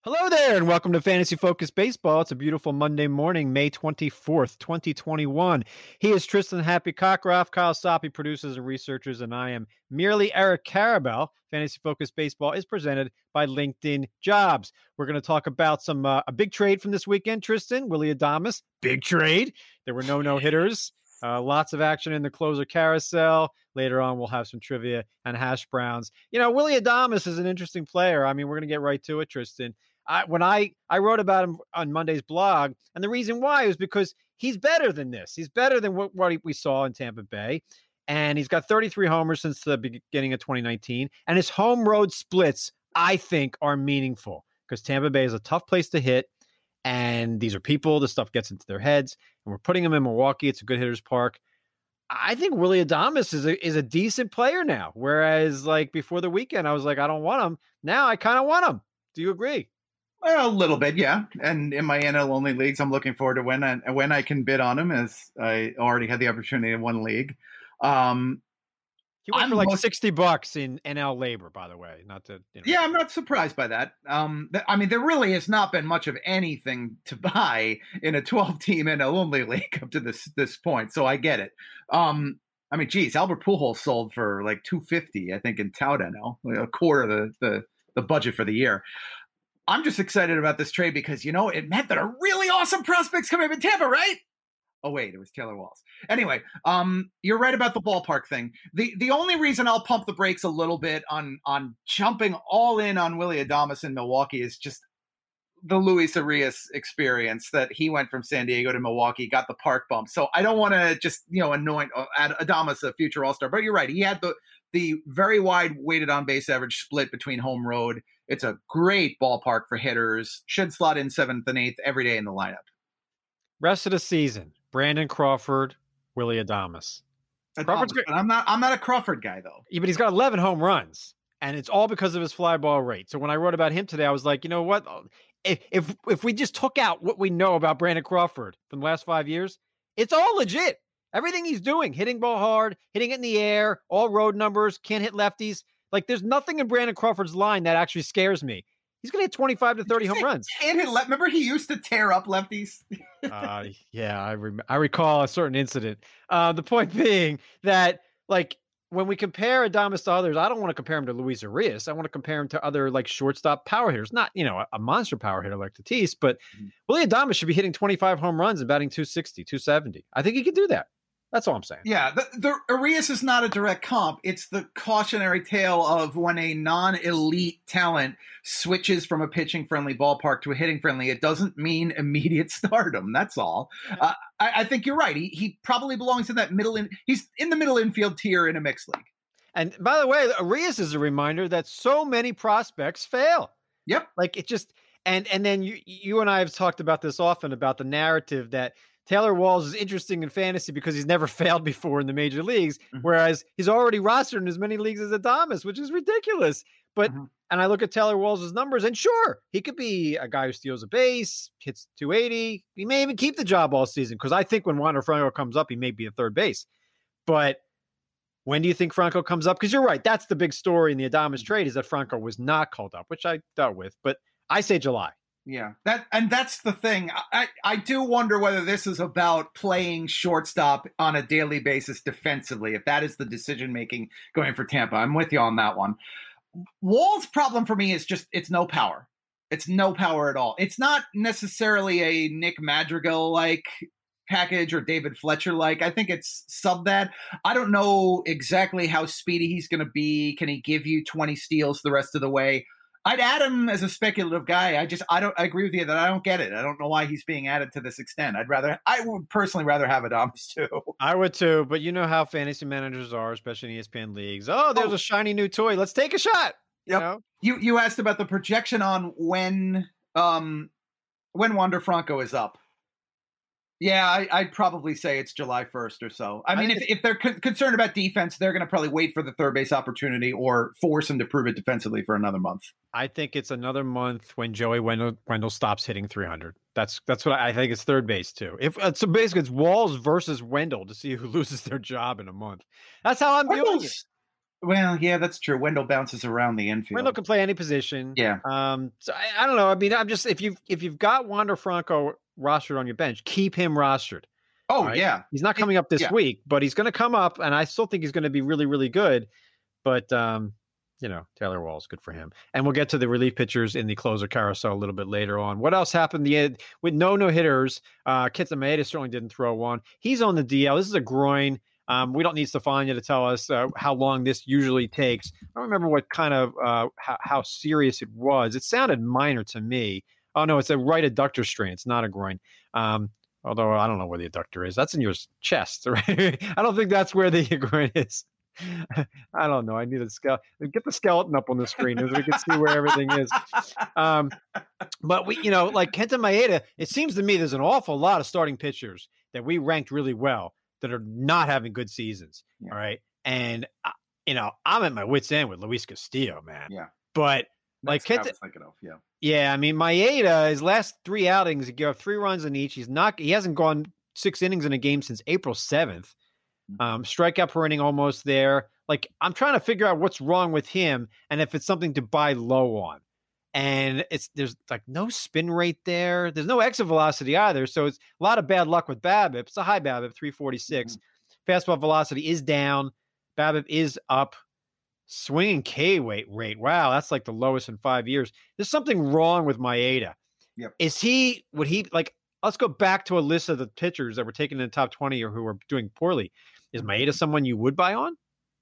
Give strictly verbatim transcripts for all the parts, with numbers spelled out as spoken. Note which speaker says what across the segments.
Speaker 1: Hello there, and welcome to Fantasy Focus Baseball. It's a beautiful Monday morning, May twenty-fourth, twenty twenty-one. He is Tristan Happy Cockroft, Kyle Soppy, producers and researchers, and I am merely Eric Carabell. Fantasy Focus Baseball is presented by LinkedIn Jobs. We're going to talk about some uh, a big trade from this weekend, Tristan. Willy Adames, big trade. There were no no-hitters. Uh, lots of action in the closer carousel. Later on, we'll have some trivia and hash browns. You know, Willy Adames is an interesting player. I mean, we're going to get right to it, Tristan. I, when I, I wrote about him on Monday's blog, and the reason why is because he's better than this. He's better than what, what we saw in Tampa Bay, and he's got thirty-three homers since the beginning of twenty nineteen, and his home road splits, I think, are meaningful because Tampa Bay is a tough place to hit, and these are people. The stuff gets into their heads, and we're putting him in Milwaukee. It's a good hitter's park. I think Willy Adames is a, is a decent player now, whereas like before the weekend, I was like, I don't want him. Now I kind of want him. Do you agree?
Speaker 2: Well, a little bit, yeah. And in my N L only leagues, I'm looking forward to when I, when I can bid on him, as I already had the opportunity in one league. Um,
Speaker 1: he went
Speaker 2: I'm
Speaker 1: for like
Speaker 2: most,
Speaker 1: sixty bucks in N L labor, by the way. Not to, you know.
Speaker 2: Yeah, I'm not surprised by that. Um, th- I mean, there really has not been much of anything to buy in a twelve-team N L only league up to this this point, so I get it. Um, I mean, geez, Albert Pujols sold for like two hundred fifty dollars, I think, in Tout N L, a quarter of the, the the budget for the year. I'm just excited about this trade because, you know, it meant that a really awesome prospect's coming up in Tampa, right? Oh, wait, it was Taylor Walls. Anyway, um, you're right about the ballpark thing. The the only reason I'll pump the brakes a little bit on, on jumping all in on Willy Adames in Milwaukee is just the Luis Arias experience that he went from San Diego to Milwaukee, got the park bump. So I don't want to just, you know, anoint Adames a future all-star. But you're right. He had the the very wide weighted on base average split between home road. It's a great ballpark for hitters. Should slot in seventh and eighth every day in the lineup.
Speaker 1: Rest of the season, Brandon Crawford, Willy Adames.
Speaker 2: Crawford's great. I'm not I'm not a Crawford guy, though.
Speaker 1: Yeah, but he's got eleven home runs, and it's all because of his fly ball rate. So when I wrote about him today, I was like, you know what? If if, if we just took out what we know about Brandon Crawford from the last five years, it's all legit. Everything he's doing, hitting ball hard, hitting it in the air, all road numbers, can't hit lefties. Like, there's nothing in Brandon Crawford's line that actually scares me. He's going to hit twenty-five to thirty home runs.
Speaker 2: And hit le- remember, he used to tear up lefties.
Speaker 1: uh, yeah, I rem- I recall a certain incident. Uh, the point being that, like, when we compare Adames to others, I don't want to compare him to Luis Arias. I want to compare him to other, like, shortstop power hitters. Not, you know, a, a monster power hitter like Tatis, but mm-hmm. Willy Adames should be hitting twenty-five home runs and batting two sixty, two seventy. I think he could do that. That's all I'm saying.
Speaker 2: Yeah, the, the Arias is not a direct comp. It's the cautionary tale of when a non-elite talent switches from a pitching-friendly ballpark to a hitting-friendly. It doesn't mean immediate stardom. That's all. Uh, I, I think you're right. He he probably belongs in that middle. In, he's in the middle infield tier in a mixed league.
Speaker 1: And by the way, Arias is a reminder that so many prospects fail.
Speaker 2: Yep.
Speaker 1: Like it just and and then you you and I have talked about this often about the narrative that Taylor Walls is interesting in fantasy because he's never failed before in the major leagues, mm-hmm. whereas he's already rostered in as many leagues as Adames, which is ridiculous. But mm-hmm. and I look at Taylor Walls' numbers, and sure, he could be a guy who steals a base, hits two eighty. He may even keep the job all season because I think when Wander Franco comes up, he may be a third base. But when do you think Franco comes up? Because you're right, that's the big story in the Adames trade is that Franco was not called up, which I dealt with. But I say July.
Speaker 2: Yeah, that and that's the thing. I, I do wonder whether this is about playing shortstop on a daily basis defensively, if that is the decision making going for Tampa. I'm with you on that one. Wall's problem for me is just it's no power. It's no power at all. It's not necessarily a Nick Madrigal like package or David Fletcher like. I think it's sub that. I don't know exactly how speedy he's going to be. Can he give you twenty steals the rest of the way? I'd add him as a speculative guy. I just, I don't, I agree with you that I don't get it. I don't know why he's being added to this extent. I'd rather, I would personally rather have Adames too.
Speaker 1: I would too, but you know how fantasy managers are, especially in E S P N leagues. Oh, there's oh. a shiny new toy. Let's take a shot.
Speaker 2: Yep.
Speaker 1: You know?
Speaker 2: you, you asked about the projection on when, um, when Wander Franco is up. Yeah, I, I'd probably say it's July first or so. I mean, I if, if they're con- concerned about defense, they're going to probably wait for the third base opportunity or force him to prove it defensively for another month.
Speaker 1: I think it's another month when Joey Wendell, Wendell stops hitting three hundred. That's that's what I, I think it's third base too. If uh, so, basically it's Walls versus Wendell to see who loses their job in a month. That's how I'm
Speaker 2: Wendell's,
Speaker 1: viewing it.
Speaker 2: Well, yeah, that's true. Wendell bounces around the infield.
Speaker 1: Wendell can play any position.
Speaker 2: Yeah.
Speaker 1: Um, so I, I don't know. I mean, I'm just if you've if you've got Wander Franco rostered on your bench, keep him rostered.
Speaker 2: Oh
Speaker 1: right?
Speaker 2: yeah,
Speaker 1: he's not coming up this
Speaker 2: yeah.
Speaker 1: week, but he's going to come up, and I still think he's going to be really, really good. But um, you know, Taylor Walls, good for him. And we'll get to the relief pitchers in the closer carousel a little bit later on. What else happened? The with no no hitters, uh, Kenta Maeda certainly didn't throw one. He's on the D L. This is a groin. Um, we don't need Stefania to tell us uh, how long this usually takes. I don't remember what kind of uh, how, how serious it was. It sounded minor to me. Oh no, it's a right adductor strain. It's not a groin. Um, although I don't know where the adductor is. That's in your chest, right? I don't think that's where the groin is. I don't know. I need a skeleton. Get the skeleton up on the screen so we can see where everything is. Um, but we, you know, like Kenta Maeda, it seems to me there's an awful lot of starting pitchers that we ranked really well that are not having good seasons. Yeah. All right. And, uh, you know, I'm at my wit's end with Luis Castillo, man.
Speaker 2: Yeah.
Speaker 1: But
Speaker 2: That's
Speaker 1: like,
Speaker 2: Kenta, I was thinking of, yeah.
Speaker 1: Yeah. I mean, Maeda, his last three outings, he gave three runs in each. He's not, he hasn't gone six innings in a game since April seventh. Um, strikeout per inning almost there. Like, I'm trying to figure out what's wrong with him and if it's something to buy low on. And it's there's like no spin rate there. There's no exit velocity either. So it's a lot of bad luck with BABIP. It's a high BABIP, three forty-six. Mm-hmm. Fastball velocity is down. BABIP is up. Swinging K weight rate. Wow, that's like the lowest in five years. There's something wrong with Maeda.
Speaker 2: Yep.
Speaker 1: Is he, would he, like, let's go back to a list of the pitchers that were taken in the top twenty or who were doing poorly. Is Maeda someone you would buy on?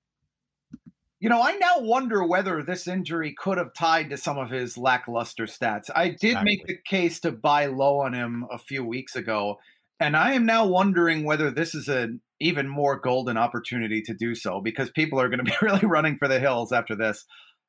Speaker 2: You know, I now wonder whether this injury could have tied to some of his lackluster stats. I did exactly. make the case to buy low on him a few weeks ago, and I am now wondering whether this is an even more golden opportunity to do so because people are going to be really running for the hills after this.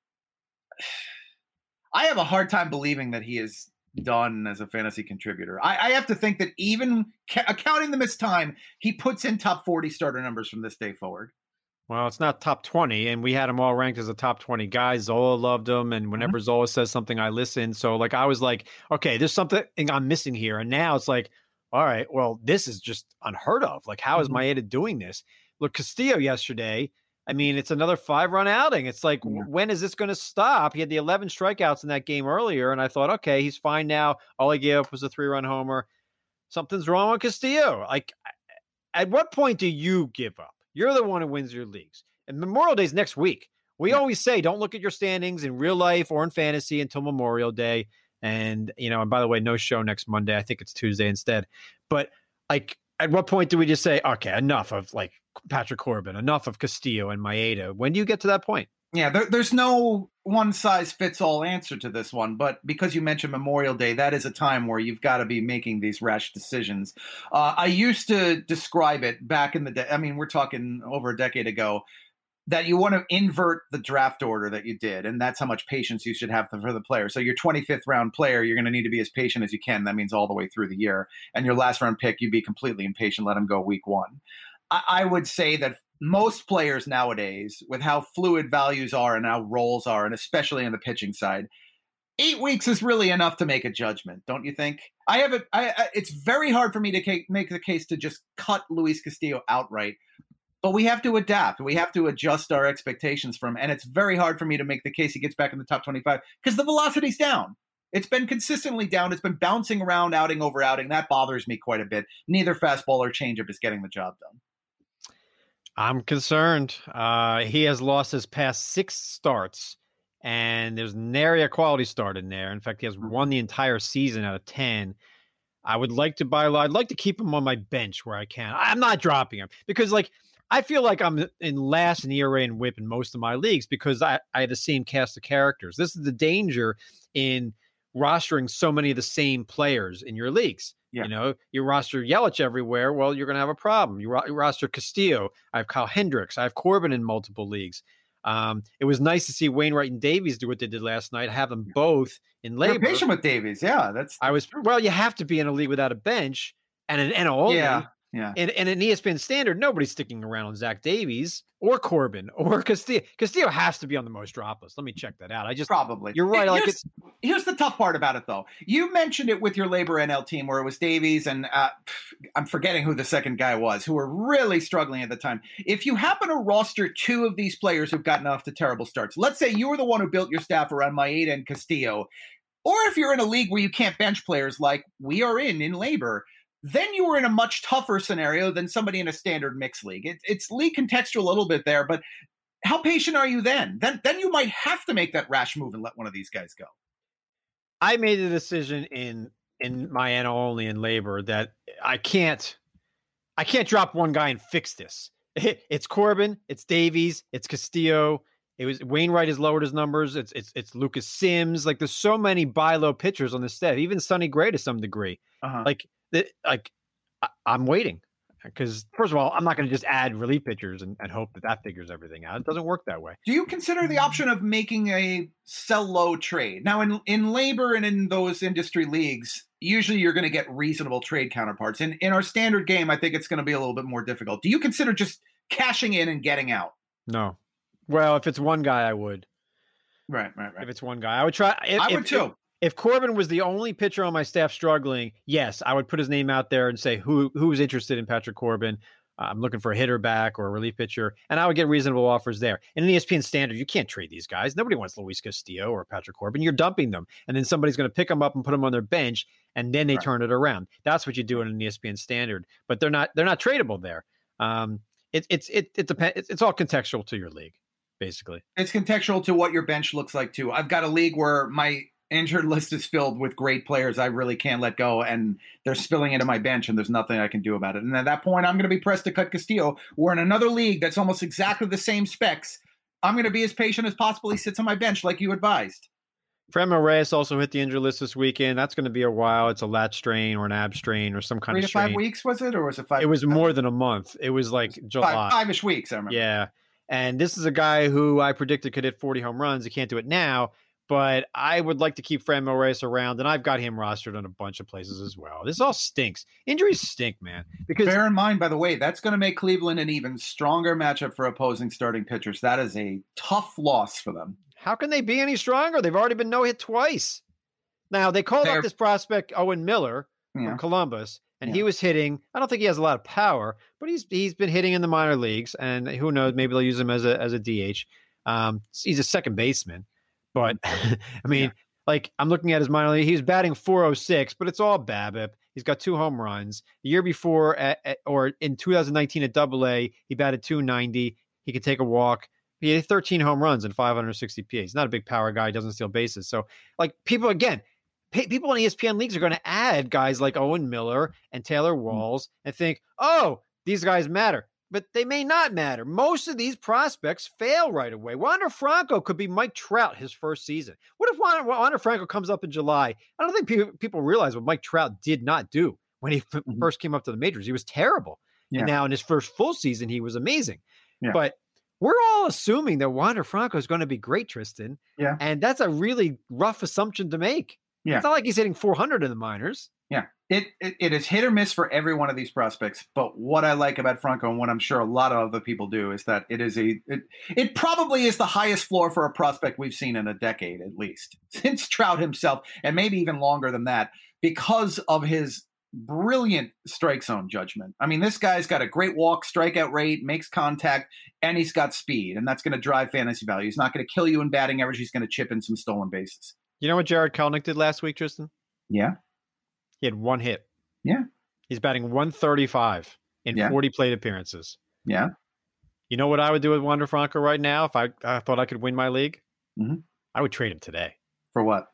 Speaker 2: I have a hard time believing that he is done as a fantasy contributor. I, I have to think that even ca- accounting the missed time, he puts in top forty starter numbers from this day forward.
Speaker 1: Well, it's not top twenty, and we had him all ranked as a top twenty guy. Zola loved him, and whenever mm-hmm. Zola says something, I listen. So, like, I was like, okay, there's something I'm missing here. And now it's like, all right, well, this is just unheard of. Like, how is mm-hmm. Maeda doing this? Look, Castillo yesterday, I mean, it's another five-run outing. It's like, yeah. when is this going to stop? He had the eleven strikeouts in that game earlier, and I thought, okay, he's fine now. All he gave up was a three-run homer. Something's wrong with Castillo. Like, at what point do you give up? You're the one who wins your leagues. And Memorial Day is next week. We yeah. always say, don't look at your standings in real life or in fantasy until Memorial Day. And, you know, and by the way, no show next Monday. I think it's Tuesday instead. But, like, at what point do we just say, okay, enough of, like, Patrick Corbin, enough of Castillo and Maeda? When do you get to that point?
Speaker 2: Yeah, there, there's no one-size-fits-all answer to this one, but because you mentioned Memorial Day, that is a time where you've got to be making these rash decisions. Uh, I used to describe it back in the day. I mean, we're talking over a decade ago, that you want to invert the draft order that you did, and that's how much patience you should have for the player. So your twenty-fifth round player, you're going to need to be as patient as you can. That means all the way through the year. And your last round pick, you'd be completely impatient, let him go week one. I, I would say that most players nowadays, with how fluid values are and how roles are, and especially on the pitching side, eight weeks is really enough to make a judgment, don't you think? I have it. I, I, it's very hard for me to ca- make the case to just cut Luis Castillo outright, but we have to adapt. We have to adjust our expectations from, and it's very hard for me to make the case he gets back in the top twenty-five because the velocity's down. It's been consistently down. It's been bouncing around outing over outing. That bothers me quite a bit. Neither fastball or changeup is getting the job done.
Speaker 1: I'm concerned. Uh, he has lost his past six starts, and there's nary a quality start in there. In fact, he has won the entire season out of ten. I would like to buy, I'd like to keep him on my bench where I can. I'm not dropping him because, like, I feel like I'm in last in E R A and whip in most of my leagues because I, I have the same cast of characters. This is the danger in rostering so many of the same players in your leagues. Yeah. You know, you roster Yelich everywhere. Well, you're going to have a problem. You, ro- you roster Castillo. I have Kyle Hendricks. I have Corbin in multiple leagues. Um, it was nice to see Wainwright and Davies do what they did last night. Have them both in labor.
Speaker 2: You're patient with Davies. Yeah, that's, that's
Speaker 1: I was.
Speaker 2: true.
Speaker 1: Well, you have to be in a league without a bench and an N L only.
Speaker 2: Yeah. Yeah.
Speaker 1: And, and in E S P N Standard, nobody's sticking around on Zach Davies or Corbin or Castillo. Castillo has to be on the most drop list. Let me check that out. I just
Speaker 2: Probably.
Speaker 1: You're right. Like
Speaker 2: here's,
Speaker 1: it's
Speaker 2: here's the tough part about it, though. You mentioned it with your Labor N L team where it was Davies and uh, I'm forgetting who the second guy was, who were really struggling at the time. If you happen to roster two of these players who've gotten off to terrible starts, let's say you were the one who built your staff around Maeda and Castillo, or if you're in a league where you can't bench players like we are in in Labor, then you were in a much tougher scenario than somebody in a standard mixed league. It, it's league contextual a little bit there, but how patient are you then? Then then you might have to make that rash move and let one of these guys go.
Speaker 1: I made a decision in in my N L only in Labor that I can't I can't drop one guy and fix this. It's Corbin, it's Davies, it's Castillo. It was Wainwright has lowered his numbers. It's it's it's Lucas Sims. Like there's so many buy low pitchers on this set. Even Sonny Gray to some degree. Uh-huh. Like the, like I, I'm waiting because first of all, I'm not going to just add relief pitchers and, and hope that that figures everything out. It doesn't work that way.
Speaker 2: Do you consider the option of making a sell low trade now in in Labor and in those industry leagues? Usually, you're going to get reasonable trade counterparts. In in our standard game, I think it's going to be a little bit more difficult. Do you consider just cashing in and getting out?
Speaker 1: No. Well, if it's one guy, I would.
Speaker 2: Right, right, right.
Speaker 1: If it's one guy, I would try. If,
Speaker 2: I would
Speaker 1: if,
Speaker 2: too.
Speaker 1: If, if Corbin was the only pitcher on my staff struggling, yes, I would put his name out there and say who who's interested in Patrick Corbin. Uh, I'm looking for a hitter back or a relief pitcher, and I would get reasonable offers there. In an E S P N Standard, you can't trade these guys. Nobody wants Luis Castillo or Patrick Corbin. You're dumping them, and then somebody's going to pick them up and put them on their bench, and then they right. turn it around. That's what you do in an E S P N Standard, but they're not they're not tradable there. Um, it, it's it it depends. It's, it's all contextual to your league. Basically,
Speaker 2: it's contextual to what your bench looks like too. I've got a league where my injured list is filled with great players I really can't let go, and they're spilling into my bench, and there's nothing I can do about it. And at that point, I'm going to be pressed to cut Castillo. We're in another league that's almost exactly the same specs. I'm going to be as patient as possible. He sits on my bench like you advised.
Speaker 1: Franmil Reyes also hit the injured list this weekend. That's going to be a while. It's a lat strain or an ab strain or some kind
Speaker 2: Three
Speaker 1: of
Speaker 2: to
Speaker 1: strain.
Speaker 2: Five weeks was it, or was it five?
Speaker 1: It was more than a month. It was like July,
Speaker 2: five, five-ish weeks. I remember.
Speaker 1: Yeah. And this is a guy who I predicted could hit forty home runs. He can't do it now, but I would like to keep Franmil Reyes around, and I've got him rostered on a bunch of places as well. This all stinks. Injuries stink, man. Because
Speaker 2: bear in mind, by the way, that's going to make Cleveland an even stronger matchup for opposing starting pitchers. That is a tough loss for them.
Speaker 1: How can they be any stronger? They've already been no-hit twice. Now, they called They're, up this prospect, Owen Miller, yeah. from Columbus, and yeah. he was hitting. I don't think he has a lot of power, but he's he's been hitting in the minor leagues, and who knows, maybe they'll use him as a as a D H. Um, he's a second baseman, but I mean, yeah. like I'm looking at his minor league. He was batting four oh six, but it's all BABIP. He's got two home runs. The year before, at, at, or in two thousand nineteen at Double A, he batted two ninety. He could take a walk. He had thirteen home runs and five hundred sixty P A. He's not a big power guy. He doesn't steal bases. So, like people again. People in E S P N leagues are going to add guys like Owen Miller and Taylor Walls and think, oh, these guys matter. But they may not matter. Most of these prospects fail right away. Wander Franco could be Mike Trout his first season. What if Wander, Wander Franco comes up in July? I don't think people, people realize what Mike Trout did not do when he f- mm-hmm. first came up to the majors. He was terrible. Yeah. And now in his first full season, he was amazing. Yeah. But we're all assuming that Wander Franco is going to be great, Tristan.
Speaker 2: Yeah.
Speaker 1: And that's a really rough assumption to make. Yeah. It's not like he's hitting four hundred in the minors.
Speaker 2: Yeah, it, it it is hit or miss for every one of these prospects. But what I like about Franco, and what I'm sure a lot of other people do, is that it is a it, it probably is the highest floor for a prospect we've seen in a decade, at least since Trout himself, and maybe even longer than that, because of his brilliant strike zone judgment. I mean, this guy's got a great walk, strikeout rate, makes contact, and he's got speed, and that's going to drive fantasy value. He's not going to kill you in batting average. He's going to chip in some stolen bases.
Speaker 1: You know what Jared Kelenic did last week, Tristan?
Speaker 2: Yeah.
Speaker 1: He had one hit.
Speaker 2: Yeah.
Speaker 1: He's batting one thirty-five in yeah. forty plate appearances.
Speaker 2: Yeah.
Speaker 1: You know what I would do with Wander Franco right now if I, I thought I could win my league?
Speaker 2: Mm-hmm.
Speaker 1: I would trade him today.
Speaker 2: For what?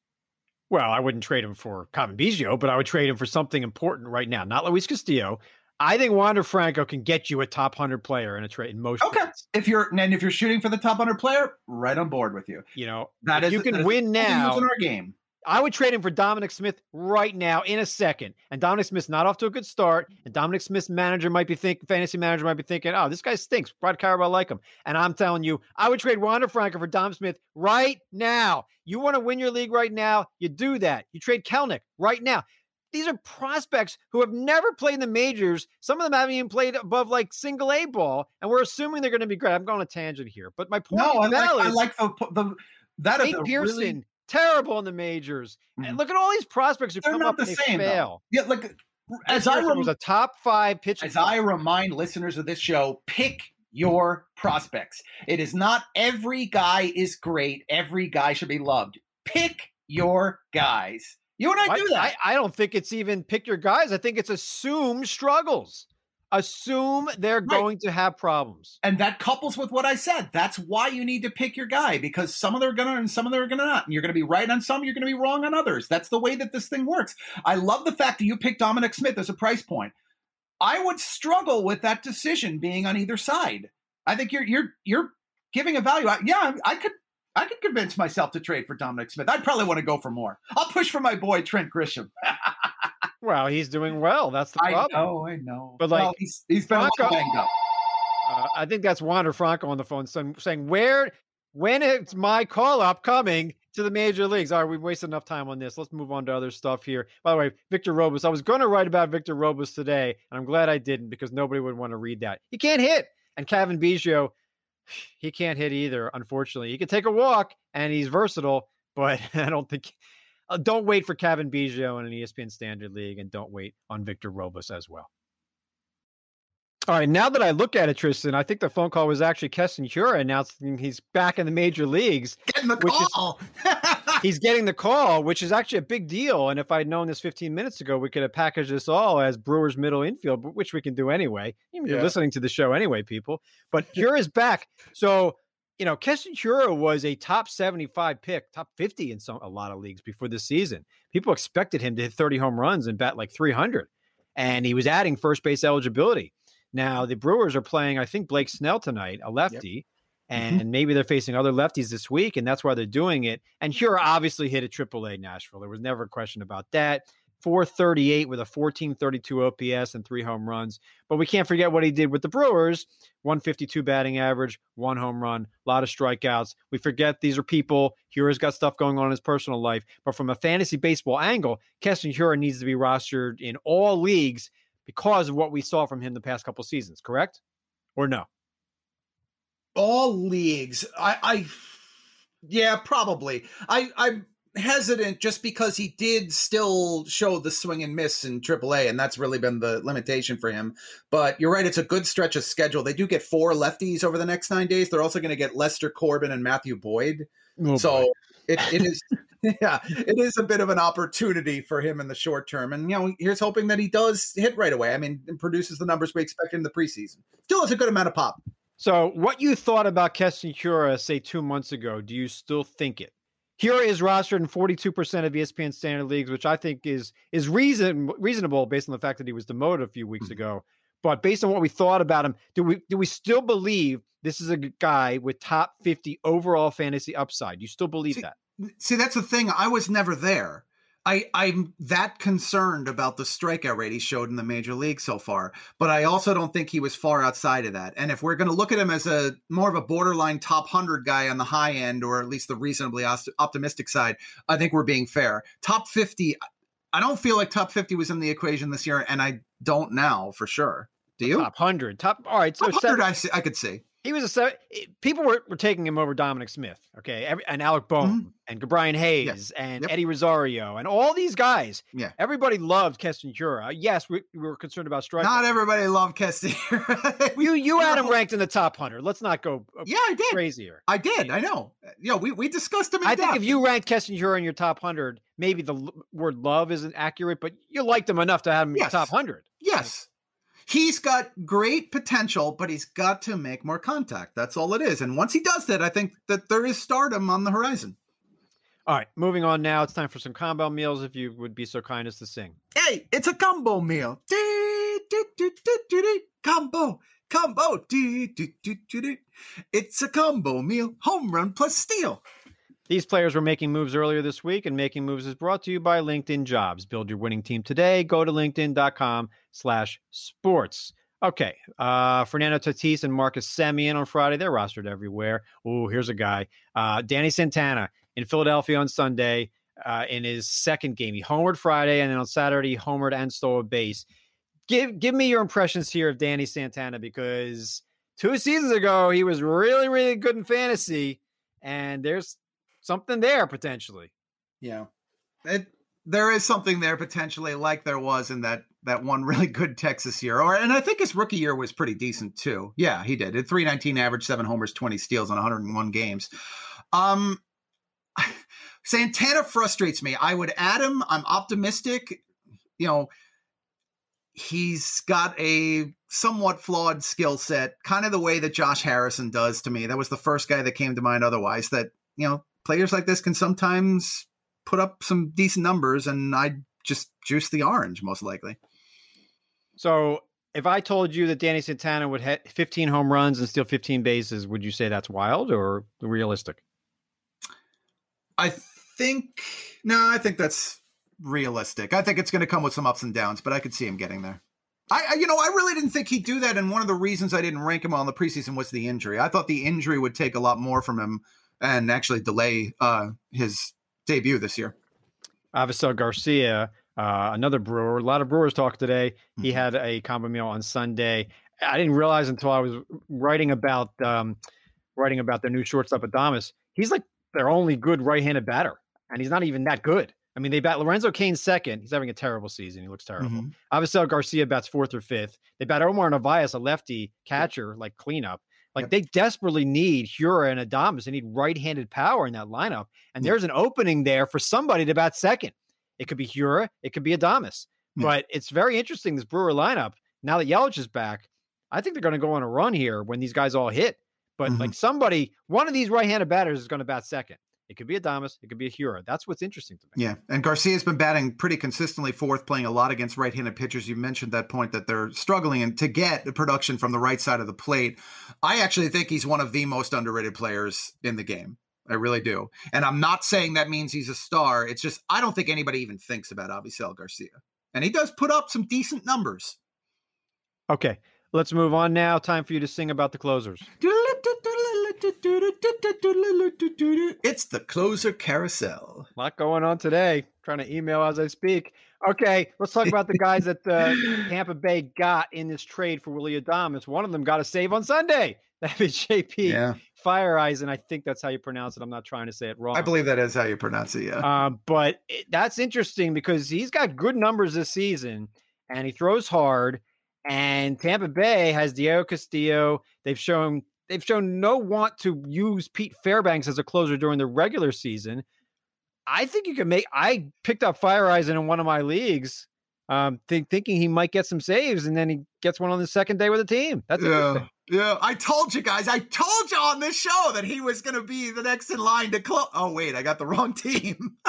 Speaker 1: Well, I wouldn't trade him for Cavan Biggio, but I would trade him for something important right now. Not Luis Castillo. I think Wander Franco can get you a top one hundred player in a trade in most
Speaker 2: Okay.
Speaker 1: trades.
Speaker 2: If you're and if you're shooting for the top one hundred player, right on board with you.
Speaker 1: You know,
Speaker 2: that is
Speaker 1: you can
Speaker 2: that
Speaker 1: win
Speaker 2: is
Speaker 1: now
Speaker 2: in our game.
Speaker 1: I would trade him for Dominic Smith right now in a second. And Dominic Smith's not off to a good start. And Dominic Smith's manager might be thinking, fantasy manager might be thinking, oh, this guy stinks. Brad Carabao like him. And I'm telling you, I would trade Wander Franco for Dom Smith right now. You want to win your league right now? You do that. You trade Kelenic right now. these are prospects who have never played in the majors. Some of them haven't even played above like single A ball, and we're assuming they're going to be great. I'm going on a tangent here, but my point
Speaker 2: no,
Speaker 1: is
Speaker 2: I like,
Speaker 1: valid.
Speaker 2: I like the the that
Speaker 1: Nate
Speaker 2: is a
Speaker 1: Pearson,
Speaker 2: really,
Speaker 1: terrible in the majors.
Speaker 2: Mhm.
Speaker 1: And look at all these prospects who
Speaker 2: they're
Speaker 1: come
Speaker 2: not
Speaker 1: up
Speaker 2: the
Speaker 1: and they
Speaker 2: same.
Speaker 1: fail.
Speaker 2: Though. Yeah, like as
Speaker 1: Nate
Speaker 2: I
Speaker 1: Pearson
Speaker 2: rem-
Speaker 1: was a top five pitching.
Speaker 2: as I remind listeners of this show, pick your prospects. It is not every guy is great. Every guy should be loved. Pick your guys. You and I, I do that.
Speaker 1: I, I don't think it's even pick your guys. I think it's assume struggles. Assume they're right. going to have problems.
Speaker 2: And that couples with what I said. That's why you need to pick your guy, because some of them are going to and some of them are going to not. And you're going to be right on some, you're going to be wrong on others. That's the way that this thing works. I love the fact that you picked Dominic Smith as a price point. I would struggle with that decision being on either side. I think you're you're you're giving a value. I, yeah, I could I could convince myself to trade for Dominic Smith. I'd probably want to go for more. I'll push for my boy Trent Grisham.
Speaker 1: Well, he's doing well. That's the problem.
Speaker 2: I know, I know.
Speaker 1: But like
Speaker 2: well, he's he's been Franco, a little banged up.
Speaker 1: Uh, I think that's Wander Franco on the phone saying, "Where, when it's my call up coming to the major leagues?" All right, we've wasted enough time on this. Let's move on to other stuff here. By the way, Victor Robles. I was going to write about Victor Robles today, and I'm glad I didn't because nobody would want to read that. He can't hit, and Kevin Biggio, he can't hit either. Unfortunately, he can take a walk, and he's versatile, but I don't think. Uh, don't wait for Kevin Biggio in an E S P N Standard League, and don't wait on Victor Robles as well. All right, now that I look at it, Tristan, I think the phone call was actually Keston Hiura announcing he's back in the major leagues.
Speaker 2: Getting the call.
Speaker 1: Is, he's getting the call, which is actually a big deal. And if I'd known this fifteen minutes ago, we could have packaged this all as Brewers middle infield, which we can do anyway. You're yeah. listening to the show anyway, people. But Hiura's back. So, you know, Keston Hiura was a top seventy-five pick, top fifty in some a lot of leagues before this season. People expected him to hit thirty home runs and bat like three hundred. And he was adding first base eligibility. Now, the Brewers are playing, I think, Blake Snell tonight, a lefty, yep. and mm-hmm. maybe they're facing other lefties this week, and that's why they're doing it. And Hiura obviously hit a triple A Nashville. There was never a question about that. four thirty-eight with a fourteen thirty-two O P S and three home runs. But we can't forget what he did with the Brewers. one fifty-two batting average, one home run, a lot of strikeouts. We forget these are people. Hiura's got stuff going on in his personal life. But from a fantasy baseball angle, Keston Hiura needs to be rostered in all leagues because of what we saw from him the past couple seasons, correct? Or no?
Speaker 3: All leagues. I, I yeah, probably. I, I'm hesitant just because he did still show the swing and miss in triple A, and that's really been the limitation for him. But you're right, it's a good stretch of schedule. They do get four lefties over the next nine days. They're also going to get Lester Corbin and Matthew Boyd. Oh, so it, it is yeah, it is a bit of an opportunity for him in the short term. And, you know, here's hoping that he does hit right away. I mean, and produces the numbers we expected in the preseason. Still has a good amount of pop.
Speaker 1: So what you thought about Keston Hiura, say, two months ago, do you still think it? Hiura is rostered in forty-two percent of E S P N Standard Leagues, which I think is is reason reasonable based on the fact that he was demoted a few weeks mm-hmm. ago. But based on what we thought about him, do we do we still believe this is a guy with top fifty overall fantasy upside? Do you still believe
Speaker 3: see,
Speaker 1: that?
Speaker 3: See, that's the thing. I was never there. I, I'm that concerned about the strikeout rate he showed in the major league so far, but I also don't think he was far outside of that. And if we're going to look at him as a more of a borderline top one hundred guy on the high end, or at least the reasonably optimistic side, I think we're being fair. Top fifty, I don't feel like top fifty was in the equation this year, and I don't now for sure. Do you?
Speaker 1: Top one hundred. Top, all right. So
Speaker 3: top one hundred, I, see, I could see.
Speaker 1: He was a seven. People were, were taking him over Dominic Smith, okay, Every, and Alec Bohm mm-hmm. and Brian Hayes yeah. and yep. Eddie Rosario and all these guys.
Speaker 3: Yeah,
Speaker 1: everybody loved Keston Hiura. Yes, we, we were concerned about strikeouts.
Speaker 3: Not everybody loved Keston Hiura.
Speaker 1: you you had him ranked in the top one hundred. Let's not go.
Speaker 3: Yeah, I did.
Speaker 1: Crazier.
Speaker 3: I did. I know. Yeah, we we discussed him. In
Speaker 1: I
Speaker 3: depth.
Speaker 1: think if you ranked Keston Hiura in your top one hundred, maybe the l- word love isn't accurate, but you liked him enough to have him yes. in the top one hundred.
Speaker 3: Yes. He's got great potential, but he's got to make more contact. That's all it is. And once he does that, I think that there is stardom on the horizon.
Speaker 1: All right, moving on now. It's time for some combo meals, if you would be so kind as to sing.
Speaker 3: Hey, it's a combo meal. Combo, combo. It's a combo meal. Home run plus steal.
Speaker 1: These players were making moves earlier this week, and Making Moves is brought to you by LinkedIn Jobs. Build your winning team today. Go to linkedin.com slash sports. Okay, uh, Fernando Tatis and Marcus Semien on Friday. They're rostered everywhere. Oh, here's a guy. Uh, Danny Santana in Philadelphia on Sunday. uh, in his second game. He homered Friday, and then on Saturday, he homered and stole a base. Give give me your impressions here of Danny Santana, because two seasons ago, he was really, really good in fantasy, and there's something there potentially.
Speaker 3: Yeah. It, there is something there potentially, like there was in that that one really good Texas year. Or and I think his rookie year was pretty decent too. Yeah, he did. At three nineteen average, seven homers, twenty steals on one hundred one games. Um, Santana frustrates me. I would add him. I'm optimistic. You know, he's got a somewhat flawed skill set, kind of the way that Josh Harrison does to me. That was the first guy that came to mind otherwise, that, you know, players like this can sometimes put up some decent numbers, and I'd just juice the orange most likely.
Speaker 1: So if I told you that Danny Santana would hit fifteen home runs and steal fifteen bases, would you say that's wild or realistic?
Speaker 3: I think, no, I think that's realistic. I think it's going to come with some ups and downs, but I could see him getting there. I, I, you know, I really didn't think he'd do that. And one of the reasons I didn't rank him on the preseason was the injury. I thought the injury would take a lot more from him and actually delay uh, his debut this year.
Speaker 1: Avisail Garcia, uh, another Brewer. A lot of Brewers talk today. Mm-hmm. He had a combo meal on Sunday. I didn't realize until I was writing about um, writing about their new shortstop, Adames. He's like their only good right-handed batter, and he's not even that good. I mean, they bat Lorenzo Cain second. He's having a terrible season. He looks terrible. Mm-hmm. Avisail Garcia bats fourth or fifth. They bat Omar Narvaez, a lefty catcher, like cleanup. Like yep. They desperately need Hura and Adames. They need right-handed power in that lineup. And there's an opening there for somebody to bat second. It could be Hura. It could be Adames. Yep. But it's very interesting, this Brewer lineup. Now that Yelich is back, I think they're going to go on a run here when these guys all hit. But mm-hmm. like somebody, one of these right-handed batters is going to bat second. It could be Adames. It could be a Hura. That's what's interesting to me.
Speaker 3: Yeah, and Garcia's been batting pretty consistently fourth, playing a lot against right-handed pitchers. You mentioned that point that they're struggling to get the production from the right side of the plate. I actually think he's one of the most underrated players in the game. I really do. And I'm not saying that means he's a star. It's just I don't think anybody even thinks about Avisail Garcia. And he does put up some decent numbers.
Speaker 1: Okay, let's move on now. Time for you to sing about the closers.
Speaker 3: It's the closer carousel.
Speaker 1: A lot going on today. Trying to email as I speak. Okay, let's talk about the guys that uh, Tampa Bay got in this trade for Willy Adames. One of them got a save on Sunday. That'd be J P yeah. Fireeisen. I think that's how you pronounce it. I'm not trying to say it wrong.
Speaker 3: I believe that is how you pronounce it, yeah.
Speaker 1: Uh, but it, that's interesting because he's got good numbers this season, and he throws hard. And Tampa Bay has Diego Castillo. They've shown they've shown no want to use Pete Fairbanks as a closer during the regular season. I think you can make. I picked up Fireeisen in one of my leagues, um, think, thinking he might get some saves, and then he gets one on the second day with the team. That's
Speaker 3: yeah,
Speaker 1: interesting.
Speaker 3: Yeah. I told you guys. I told you on this show that he was going to be the next in line to close. Oh wait, I got the wrong team.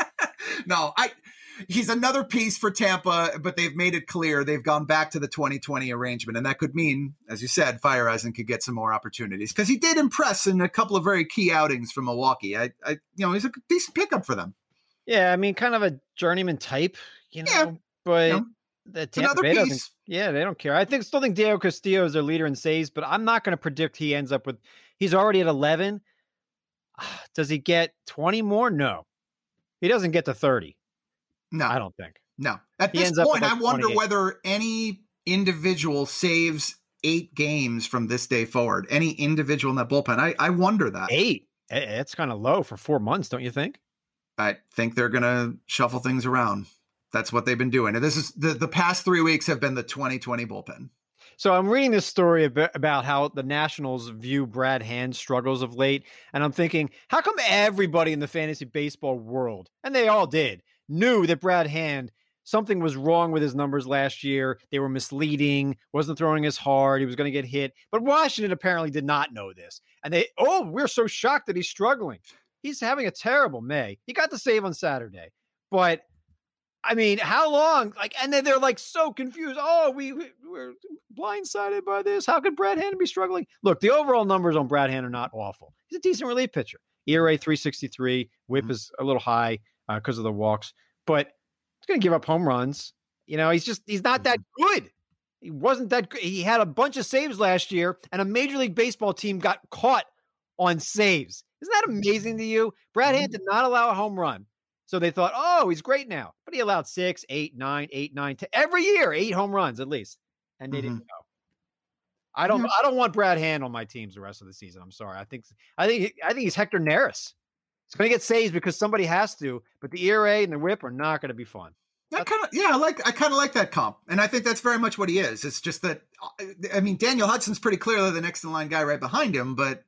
Speaker 3: no, I. He's another piece for Tampa, but they've made it clear they've gone back to the twenty twenty arrangement. And that could mean, as you said, Fireeisen could get some more opportunities because he did impress in a couple of very key outings from Milwaukee. I, I, you know, he's a decent pickup for them.
Speaker 1: Yeah. I mean, kind of a journeyman type, you know, yeah, but you know, the Tampa Bay doesn't, yeah, they don't care. I think still think Diego Castillo is their leader in saves, but I'm not going to predict he ends up with, he's already at eleven. Does he get twenty more? No, he doesn't get to thirty.
Speaker 3: No,
Speaker 1: I don't think.
Speaker 3: No. At he this point, like I wonder whether any individual saves eight games from this day forward. Any individual in that bullpen. I, I wonder that.
Speaker 1: Eight? It's kind of low for four months, don't you think?
Speaker 3: I think they're going to shuffle things around. That's what they've been doing. And this is the, the past three weeks have been the twenty twenty bullpen.
Speaker 1: So I'm reading this story about how the Nationals view Brad Hand's struggles of late. And I'm thinking, how come everybody in the fantasy baseball world, and they all did, knew that Brad Hand, something was wrong with his numbers last year. They were misleading, wasn't throwing as hard. He was going to get hit. But Washington apparently did not know this. And they, oh, we're so shocked that he's struggling. He's having a terrible May. He got the save on Saturday. But, I mean, how long? Like, and then they're like so confused. Oh, we, we, we're blindsided by this. How could Brad Hand be struggling? Look, the overall numbers on Brad Hand are not awful. He's a decent relief pitcher. E R A three sixty-three. Whip mm-hmm. is a little high because uh, of the walks. But he's going to give up home runs. You know, he's just, he's not that good. He wasn't that good. He had a bunch of saves last year, and a Major League Baseball team got caught on saves. Isn't that amazing to you? Brad Hand did not allow a home run. So they thought, oh, he's great now. But he allowed six, eight, nine, eight, nine, ten, every year, eight home runs at least. And they mm-hmm. didn't go. I don't yeah. I don't want Brad Hand on my teams the rest of the season. I'm sorry. I think I think I think he's Hector Neris. He's going to get saves because somebody has to, but the E R A and the whip are not going to be fun.
Speaker 3: I kind of yeah, I like I kind of like that comp, and I think that's very much what he is. It's just that I mean Daniel Hudson's pretty clearly the next in line guy right behind him, but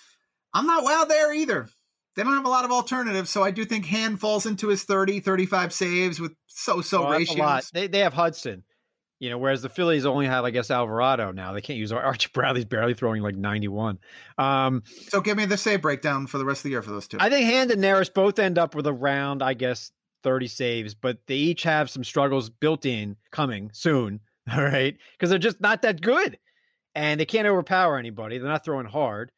Speaker 3: I'm not wow there either. They don't have a lot of alternatives, so I do think Hand falls into his thirty, thirty-five saves with so-so
Speaker 1: oh,
Speaker 3: ratios.
Speaker 1: A lot. They they have Hudson, you know, whereas the Phillies only have, I guess, Alvarado now. They can't use Archie Bradley's barely throwing like ninety-one. Um,
Speaker 3: so give me the save breakdown for the rest of the year for those two.
Speaker 1: I think Hand and Neris both end up with around, I guess, thirty saves, but they each have some struggles built in coming soon, all right? Because they're just not that good, and they can't overpower anybody. They're not throwing hard.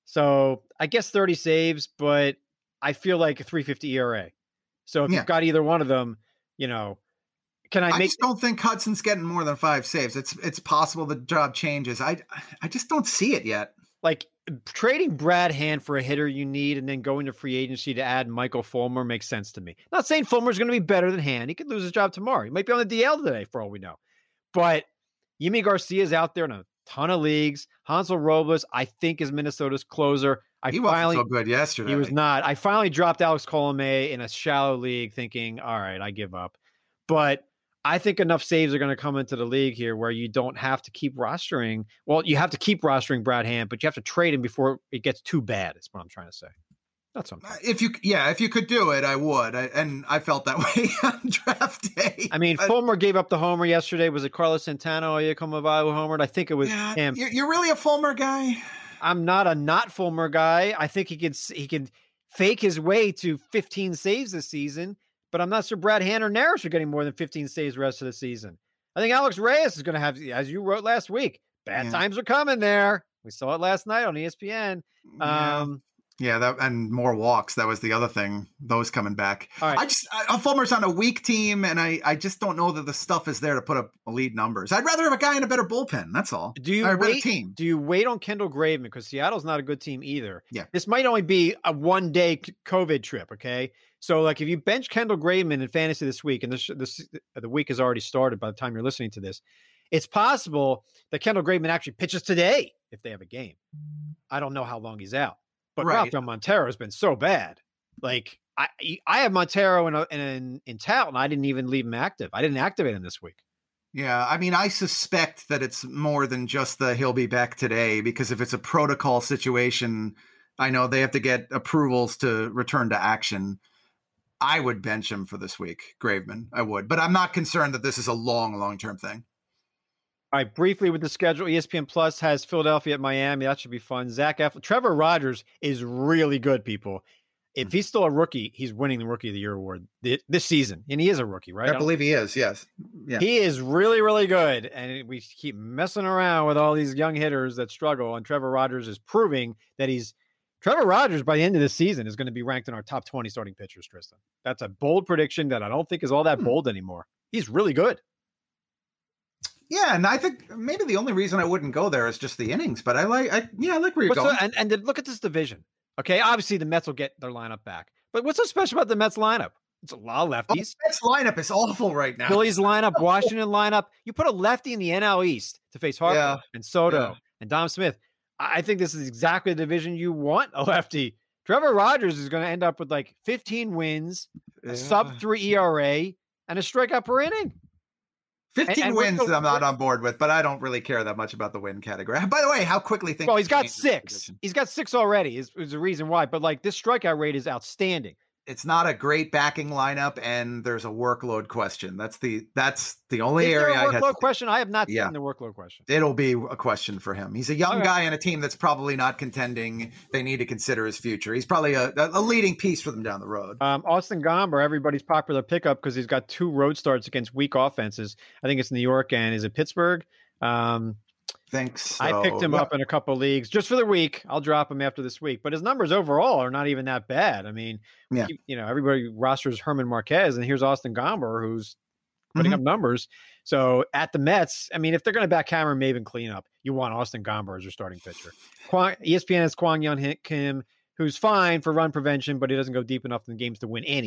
Speaker 1: So I guess thirty saves, but I feel like a three fifty E R A. So if yeah. you've got either one of them, you know, can I make?
Speaker 3: I just don't think Hudson's getting more than five saves. It's it's possible the job changes. I I just don't see it yet.
Speaker 1: Like trading Brad Hand for a hitter you need and then going to free agency to add Michael Fulmer makes sense to me. Not saying Fulmer's going to be better than Hand. He could lose his job tomorrow. He might be on the D L today for all we know. But Yimi Garcia's out there in a ton of leagues. Hansel Robles, I think, is Minnesota's closer. I
Speaker 3: he
Speaker 1: finally,
Speaker 3: wasn't so good yesterday.
Speaker 1: He was not. I finally dropped Alex Colomé in a shallow league thinking, all right, I give up. But I think enough saves are going to come into the league here where you don't have to keep rostering. Well, you have to keep rostering Brad Hand, but you have to trade him before it gets too bad. Is what I'm trying to say. That's something.
Speaker 3: If you, yeah, if you could do it, I would. I, and I felt that way on draft day.
Speaker 1: I mean, but, Fulmer gave up the homer yesterday. Was it Carlos Santana or Yacomabalu homered? I think it was
Speaker 3: yeah,
Speaker 1: him.
Speaker 3: You're, you're really a Fulmer guy.
Speaker 1: I'm not a not Fulmer guy. I think he can he can fake his way to fifteen saves this season, but I'm not sure Brad Hand or Neris are getting more than fifteen saves the rest of the season. I think Alex Reyes is going to have, as you wrote last week, bad yeah. times are coming there. We saw it last night on E S P N.
Speaker 3: Yeah.
Speaker 1: Um,
Speaker 3: Yeah, that and more walks. That was the other thing. Those coming back.
Speaker 1: All right.
Speaker 3: I just I, Fulmer's on a weak team, and I, I just don't know that the stuff is there to put up elite numbers. I'd rather have a guy in a better bullpen. That's all.
Speaker 1: Do you
Speaker 3: or a
Speaker 1: wait?
Speaker 3: better team.
Speaker 1: Do you wait on Kendall Graveman because Seattle's not a good team either?
Speaker 3: Yeah,
Speaker 1: this might only be a one day COVID trip. Okay, so like if you bench Kendall Graveman in fantasy this week, and this this the week has already started by the time you're listening to this, it's possible that Kendall Graveman actually pitches today if they have a game. I don't know how long he's out. But right. Rafael Montero has been so bad. Like I, I have Montero in, a, in in tout, and I didn't even leave him active. I didn't activate him this week.
Speaker 3: Yeah, I mean, I suspect that it's more than just the he'll be back today, because if it's a protocol situation, I know they have to get approvals to return to action. I would bench him for this week, Graveman. I would, but I'm not concerned that this is a long, long term thing.
Speaker 1: All right, briefly with the schedule, E S P N Plus has Philadelphia at Miami. That should be fun. Zach Eflin, Trevor Rogers is really good, people. If he's still a rookie, he's winning the Rookie of the Year award this season, and he is a rookie, right?
Speaker 3: I believe he is. Yes,
Speaker 1: yeah. He is really, really good, and we keep messing around with all these young hitters that struggle. And Trevor Rogers is proving that he's Trevor Rogers by the end of the season is going to be ranked in our top twenty starting pitchers. Tristan, that's a bold prediction that I don't think is all that bold anymore. He's really good.
Speaker 3: Yeah, and I think maybe the only reason I wouldn't go there is just the innings, but I like, I yeah, I like where you're
Speaker 1: what's
Speaker 3: going.
Speaker 1: So, and and then look at this division. Okay, obviously the Mets will get their lineup back, but what's so special about the Mets lineup? It's a lot of lefties.
Speaker 3: Oh, Mets lineup is awful right now.
Speaker 1: Phillies lineup, Washington lineup. You put a lefty in the N L East to face Harper
Speaker 3: yeah.
Speaker 1: and Soto
Speaker 3: yeah.
Speaker 1: and Dom Smith. I think this is exactly the division you want a lefty. Trevor Rogers is going to end up with like fifteen wins,
Speaker 3: yeah.
Speaker 1: a sub three E R A, and a strikeout per inning.
Speaker 3: fifteen
Speaker 1: and, and
Speaker 3: wins
Speaker 1: so,
Speaker 3: that I'm not on board with, but I don't really care that much about the win category. By the way, how quickly things
Speaker 1: Well, he's got six. He's got six already is, is the reason why. But like this strikeout rate is outstanding.
Speaker 3: It's not a great backing lineup, and there's a workload question. That's the that's the only
Speaker 1: is
Speaker 3: area
Speaker 1: there a
Speaker 3: I
Speaker 1: workload question. I have not
Speaker 3: yeah.
Speaker 1: seen the workload question.
Speaker 3: It'll be a question for him. He's a young
Speaker 1: okay.
Speaker 3: guy in a team that's probably not contending. They need to consider his future. He's probably a, a leading piece for them down the road.
Speaker 1: Um, Austin Gomber, everybody's popular pickup because he's got two road starts against weak offenses. I think it's New York and is it Pittsburgh? Um,
Speaker 3: Thanks. So.
Speaker 1: I picked him
Speaker 3: yeah.
Speaker 1: up in a couple leagues just for the week. I'll drop him after this week, but his numbers overall are not even that bad. I mean,
Speaker 3: yeah.
Speaker 1: you, you know, everybody rosters Herman Marquez, and here's Austin Gomber who's putting
Speaker 3: mm-hmm.
Speaker 1: up numbers. So at the Mets, I mean, if they're going to back Cameron Maven cleanup, you want Austin Gomber as your starting pitcher. Kwang, E S P N has Kwang Yeon Kim, who's fine for run prevention, but he doesn't go deep enough in games to win any.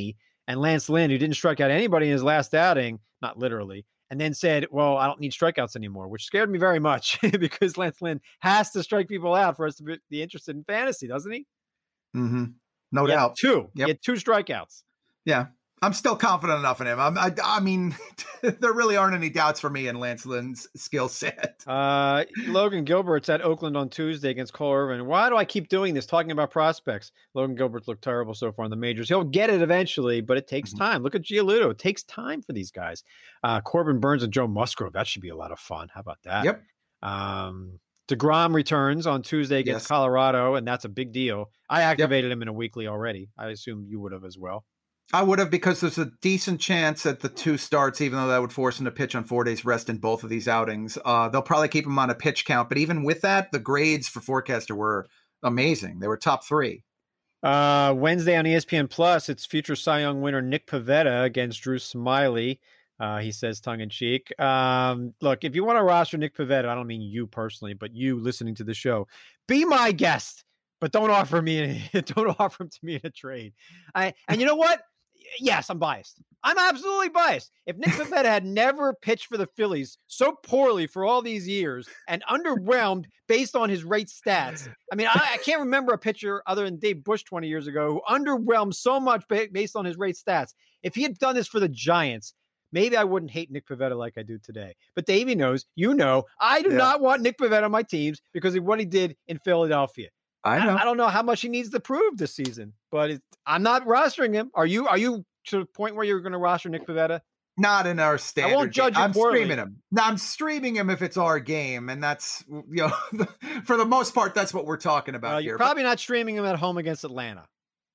Speaker 1: and Lance Lynn, who didn't strike out anybody in his last outing, not literally, and then said, well, I don't need strikeouts anymore, which scared me very much because Lance Lynn has to strike people out for us to be interested in fantasy, doesn't he?
Speaker 3: Mm-hmm. No
Speaker 1: he
Speaker 3: doubt.
Speaker 1: Two.
Speaker 3: Yep.
Speaker 1: He had two strikeouts.
Speaker 3: Yeah. I'm still confident enough in him. I'm, I, I mean, there really aren't any doubts for me in Lance Lynn's skill set.
Speaker 1: Uh, Logan Gilbert's at Oakland on Tuesday against Cole Irvin. Why do I keep doing this, talking about prospects? Logan Gilbert's looked terrible so far in the majors. He'll get it eventually, but it takes mm-hmm. time. Look at Giolito. It takes time for these guys. Uh, Corbin Burns and Joe Musgrove. That should be a lot of fun. How about that?
Speaker 3: Yep.
Speaker 1: Um, DeGrom returns on Tuesday against yes. Colorado, and that's a big deal. I activated yep. him in a weekly already. I assume you would have as well.
Speaker 3: I would have, because there's a decent chance at the two starts, even though that would force him to pitch on four days rest in both of these outings. Uh, they'll probably keep him on a pitch count. But even with that, the grades for Forecaster were amazing. They were top three.
Speaker 1: Uh, Wednesday on E S P N Plus, it's future Cy Young winner Nick Pivetta against Drew Smyly. Uh, he says tongue in cheek. Um, look, if you want to roster Nick Pivetta, I don't mean you personally, but you listening to the show, be my guest, but don't offer me, don't offer him to me in a trade. I, and you know what? Yes, I'm biased. I'm absolutely biased. If Nick Pivetta had never pitched for the Phillies so poorly for all these years and underwhelmed based on his rate stats, I mean, I, I can't remember a pitcher other than Dave Bush twenty years ago who underwhelmed so much ba- based on his rate stats. If he had done this for the Giants, maybe I wouldn't hate Nick Pivetta like I do today. But Davey knows, you know, I do yeah. not want Nick Pivetta on my teams because of what he did in Philadelphia.
Speaker 3: I know.
Speaker 1: I, I don't know how much he needs to prove this season, but it, I'm not rostering him. Are you? Are you to the point where you're going to roster Nick Pivetta?
Speaker 3: Not in our standard.
Speaker 1: I won't judge
Speaker 3: game.
Speaker 1: you
Speaker 3: I'm
Speaker 1: poorly.
Speaker 3: streaming him. No, I'm streaming him if it's our game, and that's, you know, for the most part, that's what we're talking about
Speaker 1: well,
Speaker 3: here.
Speaker 1: You're probably but, not streaming him at home against Atlanta,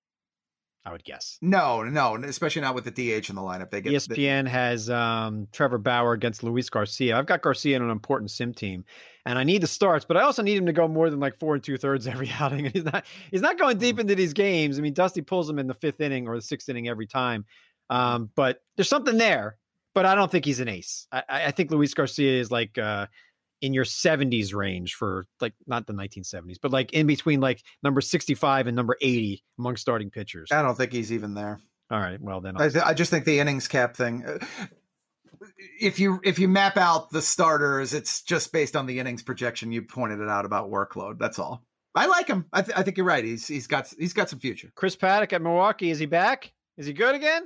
Speaker 1: I would guess.
Speaker 3: No, no, especially not with the D H in the lineup. They get
Speaker 1: E S P N
Speaker 3: the,
Speaker 1: has um, Trevor Bauer against Luis Garcia. I've got Garcia in an important sim team, and I need the starts, but I also need him to go more than like four and two thirds every outing. And he's not he's not going deep into these games. I mean, Dusty pulls him in the fifth inning or the sixth inning every time, um, but there's something there. But I don't think he's an ace. I, I think Luis Garcia is like uh, in your seventies range for like not the nineteen seventies, but like in between like number sixty-five and number eighty among starting pitchers.
Speaker 3: I don't think he's even there.
Speaker 1: All right. Well, then
Speaker 3: I, th- I just think the innings cap thing. Uh, if you if you map out the starters, it's just based on the innings projection. You pointed it out about workload. That's all. I like him. I, th- I think you're right. He's he's got he's got some future.
Speaker 1: Chris Paddock at Milwaukee. Is he back? Is he good again?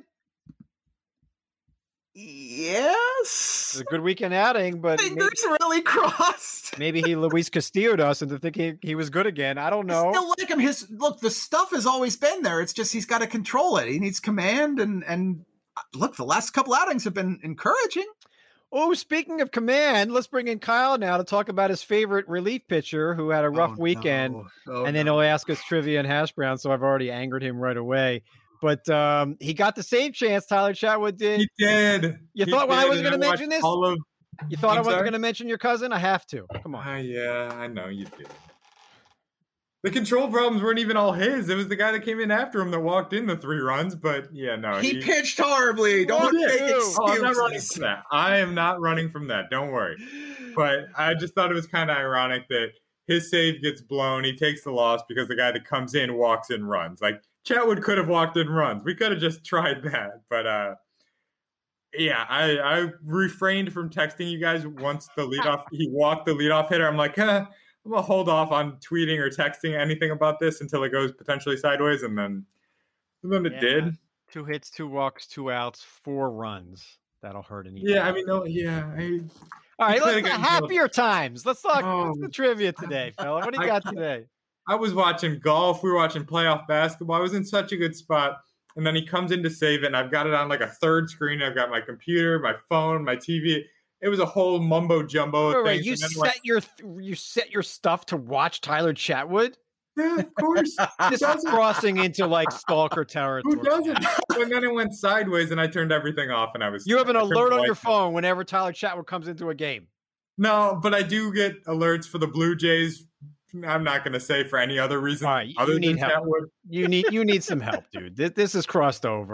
Speaker 3: Yes.
Speaker 1: It was a good weekend outing, but
Speaker 3: fingers maybe, really crossed.
Speaker 1: Maybe he Luis Castillo'd us into thinking he was good again. I don't know.
Speaker 3: I still like him. His look, the stuff has always been there. It's just he's got to control it. He needs command, and and look, the last couple outings have been encouraging.
Speaker 1: Oh, speaking of command, let's bring in Kyle now to talk about his favorite relief pitcher who had a rough
Speaker 3: oh,
Speaker 1: weekend,
Speaker 3: no. oh,
Speaker 1: and then
Speaker 3: no.
Speaker 1: he'll ask us trivia and hash brown. So I've already angered him right away. But um, he got the save chance. Tyler Chatwood did.
Speaker 4: He did.
Speaker 1: You
Speaker 4: he
Speaker 1: thought
Speaker 4: did.
Speaker 1: when I wasn't going to mention this?
Speaker 4: All of...
Speaker 1: You thought
Speaker 4: I'm
Speaker 1: I wasn't
Speaker 4: sorry?
Speaker 1: going to mention your cousin? I have to. Come on.
Speaker 4: Uh, yeah, I know you did. The control problems weren't even all his. It was the guy that came in after him that walked in the three runs. But yeah, no.
Speaker 3: He, he... pitched horribly. Don't make excuses.
Speaker 4: Oh, I'm not running from that. I am not running from that. Don't worry. But I just thought it was kind of ironic that his save gets blown. He takes the loss because the guy that comes in walks in runs. Like, Chatwood could have walked in runs. We could have just tried that. But, uh, yeah, I, I refrained from texting you guys once the leadoff, he walked the leadoff hitter. I'm like, huh, I'm going to hold off on tweeting or texting anything about this until it goes potentially sideways. And then, and then it
Speaker 1: yeah.
Speaker 4: did.
Speaker 1: Two hits, two walks, two outs, four runs. That'll hurt an
Speaker 4: Yeah, I mean, no, yeah. I,
Speaker 1: All right, let's happier times. Let's talk
Speaker 4: oh.
Speaker 1: the trivia today, fella. What do you got today?
Speaker 4: I was watching golf. We were watching playoff basketball. I was in such a good spot. And then he comes in to save it, and I've got it on like a third screen. I've got my computer, my phone, my T V. It was a whole mumbo jumbo
Speaker 1: wait,
Speaker 4: thing.
Speaker 1: Wait, you set like, your you set your stuff to watch Tyler Chatwood?
Speaker 4: Yeah, of course.
Speaker 1: This is crossing into like stalker territory.
Speaker 4: Who doesn't? And then it went sideways, and I turned everything off, and I was.
Speaker 1: You have an alert on your phone whenever Tyler Chatwood comes into a game.
Speaker 4: No, but I do get alerts for the Blue Jays. I'm not going to say for any other reason.
Speaker 1: Right,
Speaker 4: other
Speaker 1: you need
Speaker 4: than
Speaker 1: help.
Speaker 4: Chatwood.
Speaker 1: You need you need some help, dude. This, this is crossed over.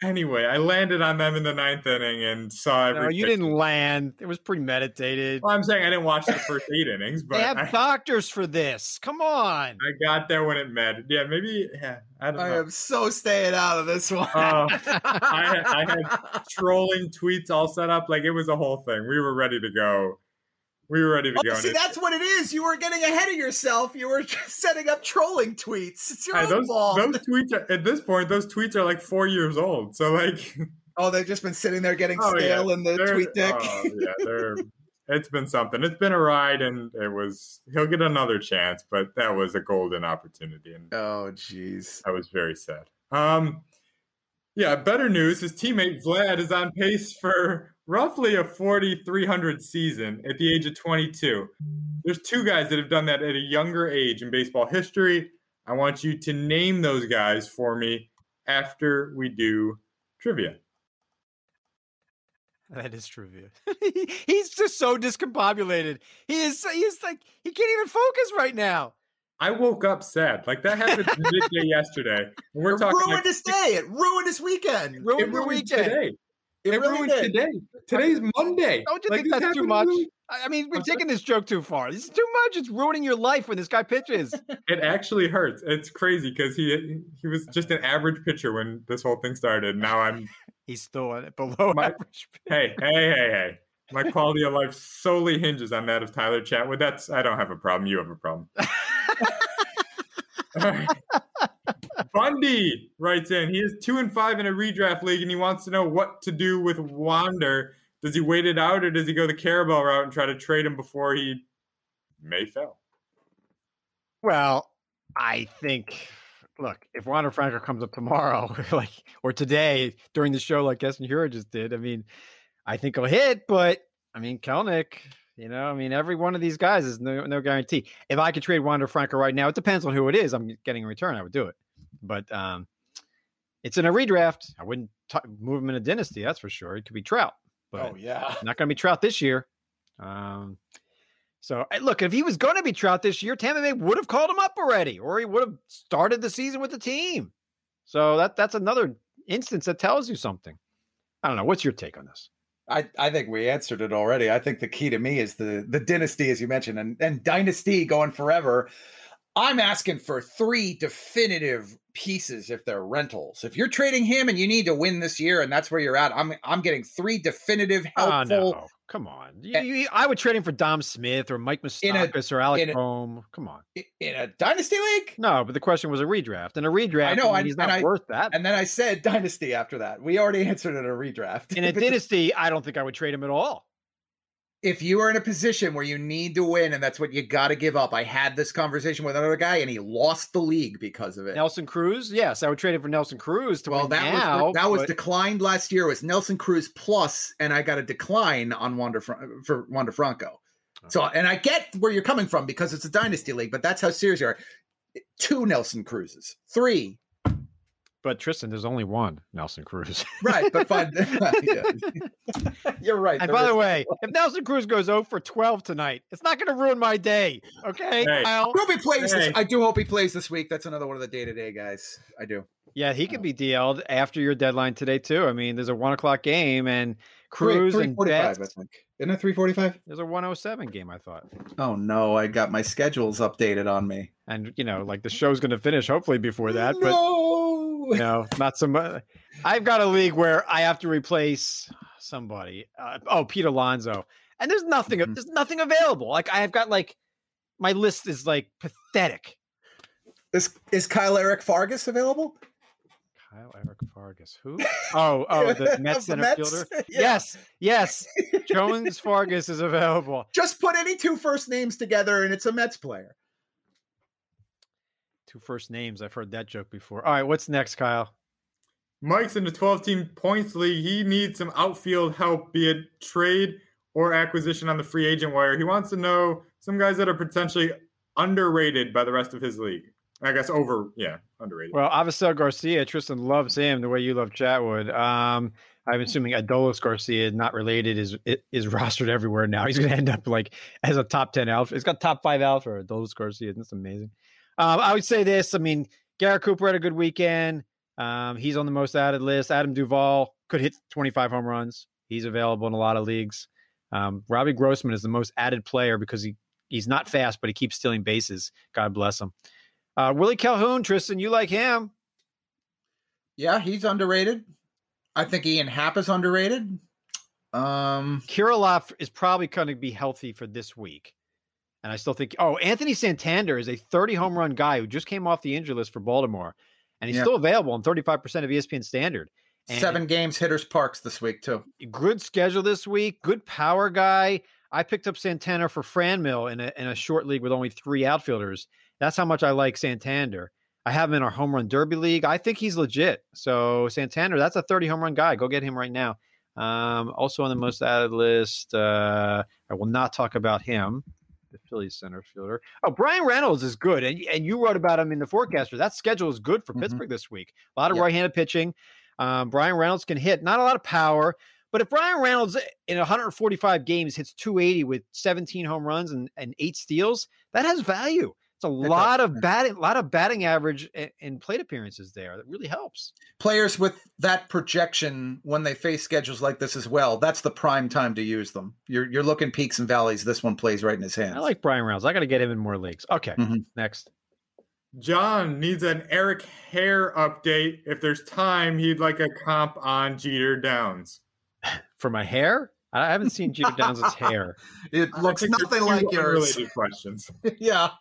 Speaker 4: Anyway, I landed on them in the ninth inning and saw every.
Speaker 1: No, you
Speaker 4: pitch.
Speaker 1: didn't land. It was premeditated.
Speaker 4: Well, I'm saying I didn't watch the first eight innings, but
Speaker 1: they have
Speaker 4: I,
Speaker 1: doctors for this. Come on.
Speaker 4: I got there when it mattered. Yeah, maybe. Yeah, I don't know.
Speaker 3: I am so staying out of this one.
Speaker 4: Uh, I, I had trolling tweets all set up. Like, it was a whole thing. We were ready to go. We were ready to
Speaker 3: oh,
Speaker 4: go.
Speaker 3: See, that's what it is. You were getting ahead of yourself. You were just setting up trolling tweets. It's your
Speaker 4: Hey,
Speaker 3: own
Speaker 4: those,
Speaker 3: fault.
Speaker 4: those tweets are, at this point, those tweets are like four years old. So, like,
Speaker 3: Oh, they've just been sitting there getting
Speaker 4: oh,
Speaker 3: stale
Speaker 4: yeah.
Speaker 3: in the
Speaker 4: They're-
Speaker 3: tweet deck.
Speaker 4: Oh, yeah, they're, it's been something. It's been a ride, and it was. He'll get another chance, but that was a golden opportunity, and
Speaker 3: Oh, jeez.
Speaker 4: I was very sad. Um, yeah, better news. His teammate Vlad is on pace for roughly a forty-three hundred season at the age of twenty-two. There's two guys that have done that at a younger age in baseball history. I want you to name those guys for me after we do trivia.
Speaker 1: That is trivia. He's just so discombobulated. He is. He's like he can't even focus right now.
Speaker 4: I woke up sad. Like, that happened midday yesterday. And we're
Speaker 3: It
Speaker 4: talking
Speaker 3: ruined
Speaker 4: like,
Speaker 3: his day. It ruined his weekend.
Speaker 1: Ruined
Speaker 4: it
Speaker 1: your
Speaker 4: ruined
Speaker 1: weekend.
Speaker 4: today.
Speaker 3: It
Speaker 4: It,
Speaker 3: really
Speaker 4: ruined
Speaker 3: did.
Speaker 4: today. Today's Monday.
Speaker 1: Don't you
Speaker 4: Like,
Speaker 1: think
Speaker 4: this
Speaker 1: that's too
Speaker 4: happened
Speaker 1: much?
Speaker 4: really-
Speaker 1: I I mean, we're
Speaker 4: I'm sorry?
Speaker 1: taking this joke too far. It's too much. It's ruining your life when this guy pitches.
Speaker 4: It actually hurts. It's crazy because he he was just an average pitcher when this whole thing started. Now I'm
Speaker 1: He's still at below
Speaker 4: My-
Speaker 1: average.
Speaker 4: hey hey hey hey. My quality of life solely hinges on that of Tyler Chatwood. That's I don't have a problem. You have a problem. Bundy writes in. He is two and five in a redraft league, and he wants to know what to do with Wander. Does he wait it out, or does he go the Carabao route and try to trade him before he may fail?
Speaker 1: Well, I think. Look, if Wander Franco comes up tomorrow, like or today during the show, like Essen Hura just did, I mean, I think he'll hit. But I mean, Kelnick, you know, I mean, every one of these guys is no no guarantee. If I could trade Wander Franco right now, it depends on who it is. I'm getting a return. I would do it, but um, it's in a redraft. I wouldn't t- move him in a dynasty. That's for sure. It could be Trout, but
Speaker 3: Oh, yeah.
Speaker 1: not going to be Trout this year. Um, so eh, look, if he was going to be Trout this year, Tampa Bay would have called him up already, or he would have started the season with the team. So that that's another instance that tells you something. I don't know. What's your take on this?
Speaker 3: I, I think we answered it already. I think the key to me is the the dynasty, as you mentioned, and, and dynasty going forever. I'm asking for three definitive pieces if they're rentals. If you're trading him and you need to win this year, and that's where you're at, I'm I'm getting three definitive,
Speaker 1: Oh,
Speaker 3: helpful.
Speaker 1: no. Come on. You, you, I would trade him for Dom Smith or Mike
Speaker 3: In a-
Speaker 1: Moustakas or Alec
Speaker 3: in a-
Speaker 1: Boehm. Come on.
Speaker 3: In a dynasty league?
Speaker 1: No, but the question was a redraft. And a redraft,
Speaker 3: I know,
Speaker 1: I mean,
Speaker 3: and-
Speaker 1: he's not
Speaker 3: and I-
Speaker 1: worth that.
Speaker 3: And then I said dynasty after that. We already answered in a redraft.
Speaker 1: In a
Speaker 3: If it's-
Speaker 1: dynasty, I don't think I would trade him at all.
Speaker 3: if you are in a position where you need to win and that's what you got to give up, I had this conversation with another guy and he lost the league because of it.
Speaker 1: Nelson Cruz, yes, I would trade him for Nelson Cruz to
Speaker 3: well,
Speaker 1: win
Speaker 3: that
Speaker 1: now.
Speaker 3: was that was
Speaker 1: but-
Speaker 3: declined last year. It was Nelson Cruz plus, and I got a decline on Wander Fran- for Wander Franco. So, and I get where you're coming from because it's a dynasty league, but that's how serious you are. Two Nelson Cruzes, three,
Speaker 1: But Tristan, there's only one Nelson Cruz.
Speaker 3: right? But fine, Yeah. You're right.
Speaker 1: And
Speaker 3: there
Speaker 1: by
Speaker 3: is-
Speaker 1: the way, if Nelson Cruz goes zero for twelve tonight, it's not going to ruin my day. Okay,
Speaker 4: Hey.
Speaker 1: Kyle?
Speaker 3: I hope he plays this.
Speaker 4: Hey.
Speaker 3: I do hope he plays this week. That's another one of the day to day guys. I do.
Speaker 1: Yeah, he could be D L'd after your deadline today too. I mean, there's a one o'clock game, and
Speaker 3: Three-
Speaker 1: Cruz and
Speaker 3: 345,
Speaker 1: Betts.
Speaker 3: I think. Isn't it three forty-five?
Speaker 1: There's a one oh seven game, I thought.
Speaker 3: Oh no, I got my schedules updated on me.
Speaker 1: And you know, like the show's going to finish hopefully before that, but
Speaker 3: no.
Speaker 1: no, not so much. I've got a league where I have to replace somebody. Uh, oh, Pete Alonso, and there's nothing.
Speaker 3: Mhm.
Speaker 1: There's nothing available. Like I've got like my list is like pathetic.
Speaker 3: Is is Kyle Eric Fargus available?
Speaker 1: Kyle Eric Vargas, who? Oh, oh, the Mets
Speaker 3: The
Speaker 1: center
Speaker 3: Mets?
Speaker 1: fielder.
Speaker 3: Yeah.
Speaker 1: Yes, yes. Jones Vargas is available.
Speaker 3: Just put any two first names together and it's a Mets player.
Speaker 1: Two first names. I've heard that joke before. All right, what's next, Kyle?
Speaker 4: Mike's in the twelve-team points league. He needs some outfield help, be it trade or acquisition on the free agent wire. He wants to know some guys that are potentially underrated by the rest of his league. I guess over, yeah, underrated.
Speaker 1: Well, Avisel Garcia, Tristan loves him the way you love Chatwood. Um, I'm assuming Adolis Garcia, not related, is is rostered everywhere now. He's going to end up like as a top ten alpha. He's got top five alpha. Adolis Garcia, that's amazing. Um, I would say this. I mean, Garrett Cooper had a good weekend. Um, he's on the most added list. Adam Duvall could hit twenty-five home runs. He's available in a lot of leagues. Um, Robbie Grossman is the most added player because he he's not fast, but he keeps stealing bases. God bless him. Uh, Willie Calhoun, Tristan, you like him?
Speaker 3: Yeah, he's underrated. I think Ian Happ is underrated. Um,
Speaker 1: Kirilloff is probably going to be healthy for this week. And I still think, oh, Anthony Santander is a thirty home run guy who just came off the injury list for Baltimore. And he's
Speaker 3: yeah.
Speaker 1: still available on thirty-five percent of E S P N Standard. And
Speaker 3: Seven games, Hitters Parks this week, too.
Speaker 1: Good schedule this week. Good power guy. I picked up Santander for Franmil in a, in a short league with only three outfielders. That's how much I like Santander. I have him in our home run derby league. I think he's legit. So Santander, that's a thirty home run guy. Go get him right now. Um, also on the most added list, uh, I will not talk about him, the Phillies center fielder. Oh, Brian Reynolds is good. And, and you wrote about him in the forecaster. That schedule is good for mm-hmm. Pittsburgh this week. A lot of yep. right-handed pitching. Um, Brian Reynolds can hit. Not a lot of power. But if Brian Reynolds in one hundred forty-five games hits two eighty with seventeen home runs and, and eight steals, that has value. It's a it lot does. of batting, lot of batting average and, and plate appearances there. That really helps.
Speaker 3: Players with that projection, when they face schedules like this as well, that's the prime time to use them. You're you're looking peaks and valleys. This one plays right in his hands.
Speaker 1: I like Brian Reynolds. I got to get him in more leagues. Okay, mm-hmm. next.
Speaker 4: John needs an Eric Hair update. If there's time, he'd like a comp on Jeter Downs.
Speaker 1: For my hair? I haven't seen Jeter Downs' hair.
Speaker 3: It looks nothing like yours.
Speaker 4: Questions.
Speaker 3: Yeah.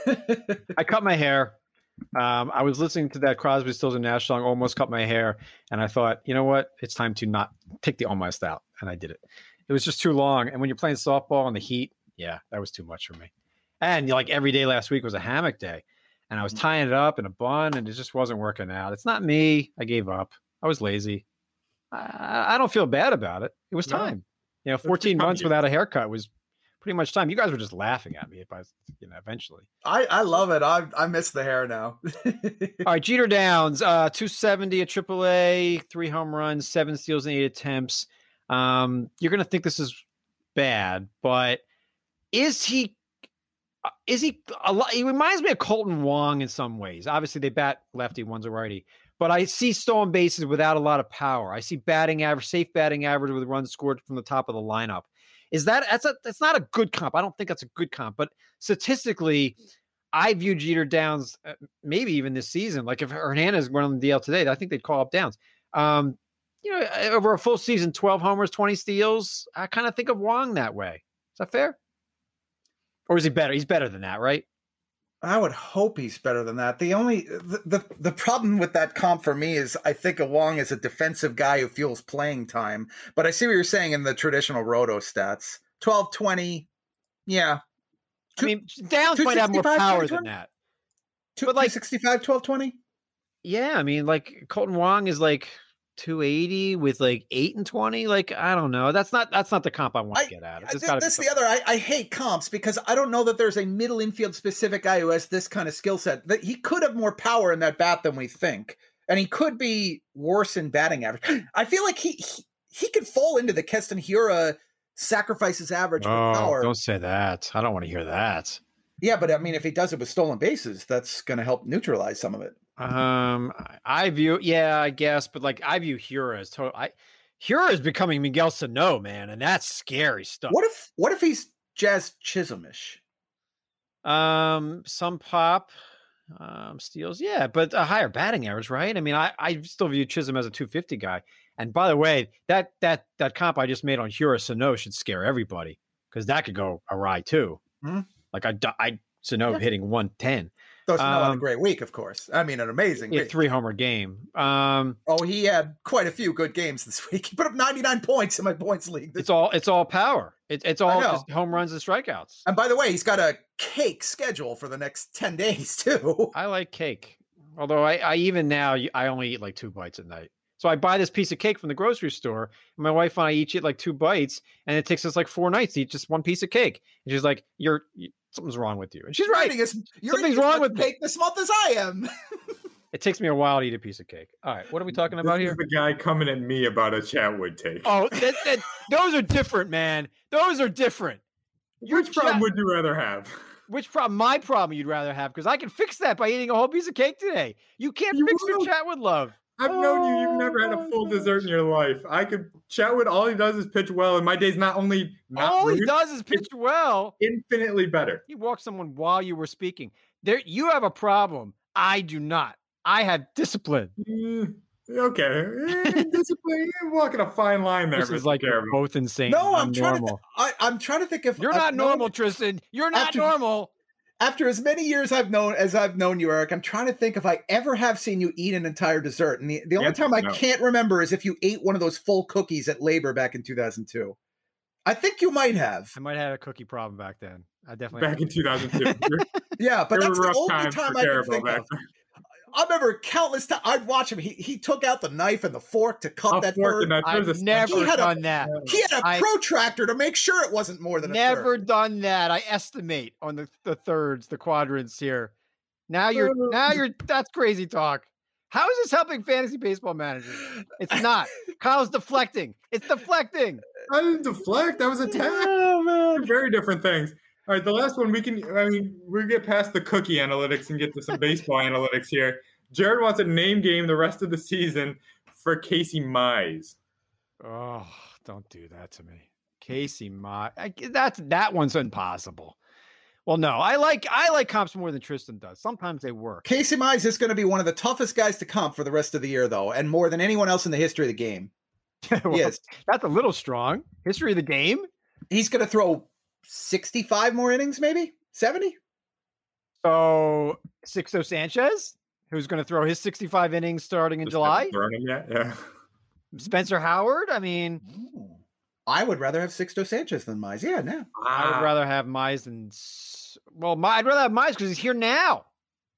Speaker 1: I cut my hair. Um, I was listening to that Crosby, Stills and Nash song, Almost Cut My Hair, and I thought, you know what? It's time to not take the almost out, and I did it. It was just too long, and when you're playing softball in the heat, yeah, that was too much for me. And like every day last week was a hammock day, and I was tying it up in a bun, and it just wasn't working out. It's not me. I gave up. I was lazy. I, I don't feel bad about it. It was time. No. You know, fourteen months without a haircut was pretty much time. You guys were just laughing at me if I, you know, eventually.
Speaker 3: I, I love it. I I miss the hair now.
Speaker 1: All right, Jeter Downs, uh, two seventy at triple A, three home runs, seven steals and eight attempts. Um, you're going to think this is bad, but is he, is he, a lot, he reminds me of Colton Wong in some ways. Obviously, they bat lefty, one's a righty. But I see stolen bases without a lot of power. I see batting average, safe batting average with runs scored from the top of the lineup. Is that that's a that's not a good comp? I don't think that's a good comp. But statistically, I view Jeter Downs uh, maybe even this season. Like if Hernandez went on the D L today, I think they'd call up Downs. Um, you know, over a full season, twelve homers, twenty steals. I kind of think of Wong that way. Is that fair? Or is he better? He's better than that, right?
Speaker 3: I would hope he's better than that. The only the, the the problem with that comp for me is I think of Wong as a defensive guy who feels playing time. But I see what you're saying in the traditional roto stats. twelve twenty, yeah.
Speaker 1: Two, I mean, Downs might have more power than that.
Speaker 3: Two, but like sixty-five, twelve twenty?
Speaker 1: Yeah, I mean, like Colton Wong is like two eighty with like eight and twenty. Like, I don't know. That's not that's not the comp I want to get at. It's
Speaker 3: th- that's the other. I, I hate comps because I don't know that there's a middle infield specific guy who has this kind of skill set. That he could have more power in that bat than we think, and he could be worse in batting average. I feel like he he, he could fall into the Keston Hiura sacrifices average for
Speaker 1: oh,
Speaker 3: power.
Speaker 1: Don't say that. I don't want to hear that.
Speaker 3: Yeah, but I mean, if he does it with stolen bases, that's going to help neutralize some of it.
Speaker 1: Um, I view, yeah, I guess, but like I view Hiura as total. I Hiura is becoming Miguel Sano, man, and that's scary stuff.
Speaker 3: What if, what if he's Jazz Chisholmish?
Speaker 1: Um, some pop, um, steals, yeah, but a higher batting average, right? I mean, I, I still view Chisholm as a two fifty guy. And by the way, that that that comp I just made on Hiura Sano should scare everybody because that could go awry too.
Speaker 3: Hmm?
Speaker 1: Like I, I Sano yeah. hitting one ten.
Speaker 3: Those um, not a great week, of course. I mean, an amazing
Speaker 1: yeah,
Speaker 3: week.
Speaker 1: Three homer game. Um,
Speaker 3: oh, he had quite a few good games this week. He put up ninety-nine points in my points league.
Speaker 1: It's all it's all power. It, it's all just home runs and strikeouts.
Speaker 3: And by the way, he's got a cake schedule for the next ten days too.
Speaker 1: I like cake, although I, I even now I only eat like two bites at night. So I buy this piece of cake from the grocery store, and my wife and I each eat like two bites, and it takes us like four nights to eat just one piece of cake. And she's like, "You're." You, Something's wrong with you. And she's right.
Speaker 3: As, you're
Speaker 1: Something's wrong with
Speaker 3: cake
Speaker 1: me.
Speaker 3: This month as I am.
Speaker 1: It takes me a while to eat a piece of cake. All right. What are we talking about
Speaker 4: this
Speaker 1: here?
Speaker 4: Is the guy coming at me about a Chatwood take.
Speaker 1: Oh, that, that, those are different, man. Those are different.
Speaker 4: Your which problem chat- would you rather have?
Speaker 1: Which problem? My problem you'd rather have, because I can fix that by eating a whole piece of cake today. You can't you fix will. your Chatwood love.
Speaker 4: I've known you. You've never had a full dessert in your life. I could Chatwood. All he does is pitch well, and my day's not only not
Speaker 1: all
Speaker 4: ruined,
Speaker 1: he does is pitch well.
Speaker 4: Infinitely better.
Speaker 1: He walked someone while you were speaking. There, you have a problem. I do not. I have discipline.
Speaker 4: Mm, okay, eh, discipline. You're walking a fine line there.
Speaker 1: This is
Speaker 4: Mister
Speaker 1: like
Speaker 4: Carabel.
Speaker 1: you're both insane.
Speaker 3: No, I'm
Speaker 1: I'm
Speaker 3: trying
Speaker 1: normal.
Speaker 3: to. I, I'm trying to think if
Speaker 1: You're
Speaker 3: I've
Speaker 1: not
Speaker 3: known-
Speaker 1: normal, Tristan. You're not
Speaker 3: After-
Speaker 1: normal.
Speaker 3: After as many years I've known as I've known you, Eric, I'm trying to think if I ever have seen you eat an entire dessert. And the, the only
Speaker 4: Yes,
Speaker 3: time I
Speaker 4: no.
Speaker 3: can't remember is if you ate one of those full cookies at Labor back in two thousand two. I think you might have.
Speaker 1: I might have had a cookie problem back then. I definitely
Speaker 4: Back in two thousand two.
Speaker 3: Yeah, but
Speaker 4: There
Speaker 3: that's
Speaker 4: were
Speaker 3: the
Speaker 4: rough
Speaker 3: only
Speaker 4: times
Speaker 3: time
Speaker 4: for
Speaker 3: I can
Speaker 4: Carabel
Speaker 3: think
Speaker 4: back
Speaker 3: of.
Speaker 4: then.
Speaker 3: I remember countless times. I'd watch him. He he took out the knife and the fork to cut
Speaker 4: I'll
Speaker 3: that
Speaker 4: fork
Speaker 3: bird.
Speaker 4: and knife.
Speaker 1: I've
Speaker 4: There's a
Speaker 1: never
Speaker 3: He had a-
Speaker 1: done that.
Speaker 3: He had a
Speaker 1: I-
Speaker 3: protractor to make sure it wasn't more than a
Speaker 1: Never
Speaker 3: third.
Speaker 1: done that. I estimate on the, the thirds, the quadrants here. Now you're now you're that's crazy talk. How is this helping fantasy baseball managers? It's not. Kyle's deflecting. It's deflecting.
Speaker 4: I didn't deflect. That was a tag.
Speaker 1: Oh man.
Speaker 4: Very different things. All right, the last one we can. I mean, we get past the cookie analytics and get to some baseball analytics here. Jared wants a name game the rest of the season for Casey Mize.
Speaker 1: Oh, don't do that to me. Casey Ma. I, that's that one's impossible. Well, no, I like I like comps more than Tristan does. Sometimes they work.
Speaker 3: Casey Mize is going to be one of the toughest guys to comp for the rest of the year, though, and more than anyone else in the history of the game.
Speaker 1: Well,
Speaker 3: Yes,
Speaker 1: that's a little strong. History of the game.
Speaker 3: he's going to throw sixty-five more innings, maybe seventy.
Speaker 1: So Sixto Sanchez, who's going to throw his sixty-five innings starting in
Speaker 4: Just
Speaker 1: July.
Speaker 4: haven't thrown him yet. Yeah.
Speaker 1: Spencer Howard. I mean,
Speaker 3: I would rather have Sixto Sanchez than Mize. Yeah, no.
Speaker 1: I would rather have Mize than S- well, Mi- I'd rather have Mize because he's here now.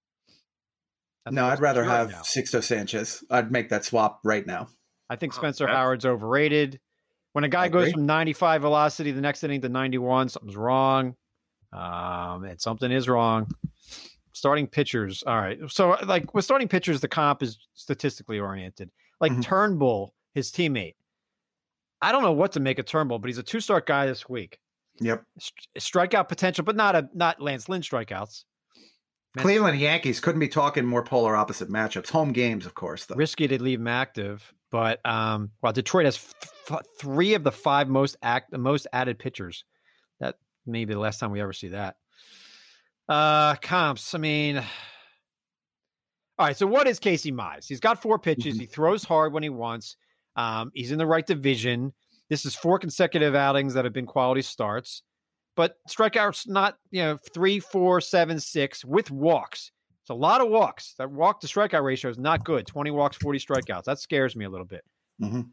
Speaker 1: That's
Speaker 3: No,
Speaker 1: what
Speaker 3: I'd rather
Speaker 1: sure
Speaker 3: have
Speaker 1: now.
Speaker 3: Sixto Sanchez. I'd make that swap right now.
Speaker 1: I think
Speaker 4: Oh,
Speaker 1: Spencer
Speaker 4: that's-
Speaker 1: Howard's overrated. When a guy
Speaker 3: I
Speaker 1: goes
Speaker 3: agree.
Speaker 1: from ninety-five velocity the next inning to ninety-one, something's wrong. Um, and something is wrong. Starting pitchers. All right. So, like with starting pitchers, the comp is statistically oriented. Like
Speaker 3: Mhm.
Speaker 1: Turnbull, his teammate. I don't know what to make of Turnbull, but he's a two-start guy this week.
Speaker 3: Yep.
Speaker 1: St- strikeout potential, but not a not Lance Lynn strikeouts. Man.
Speaker 3: Cleveland Yankees couldn't be talking more polar opposite matchups. Home games, of course, though.
Speaker 1: Risky to leave him active, but um, well, Detroit has f- f- three of the five most act the most added pitchers. That may be the last time we ever see that. Uh, comps. I mean, all right. So what is Casey Mize? He's got four pitches.
Speaker 3: Mhm.
Speaker 1: He throws hard when he wants. Um, he's in the right division. This is four consecutive outings that have been quality starts, but strikeouts not you know three, four, seven, six with walks. It's a lot of walks. That walk to strikeout ratio is not good. twenty walks, forty strikeouts. That scares me a little bit.
Speaker 3: Mhm.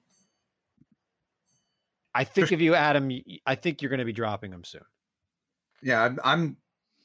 Speaker 1: I think if you add him, y- I think you're going to be dropping him soon.
Speaker 3: Yeah, I'm, I'm.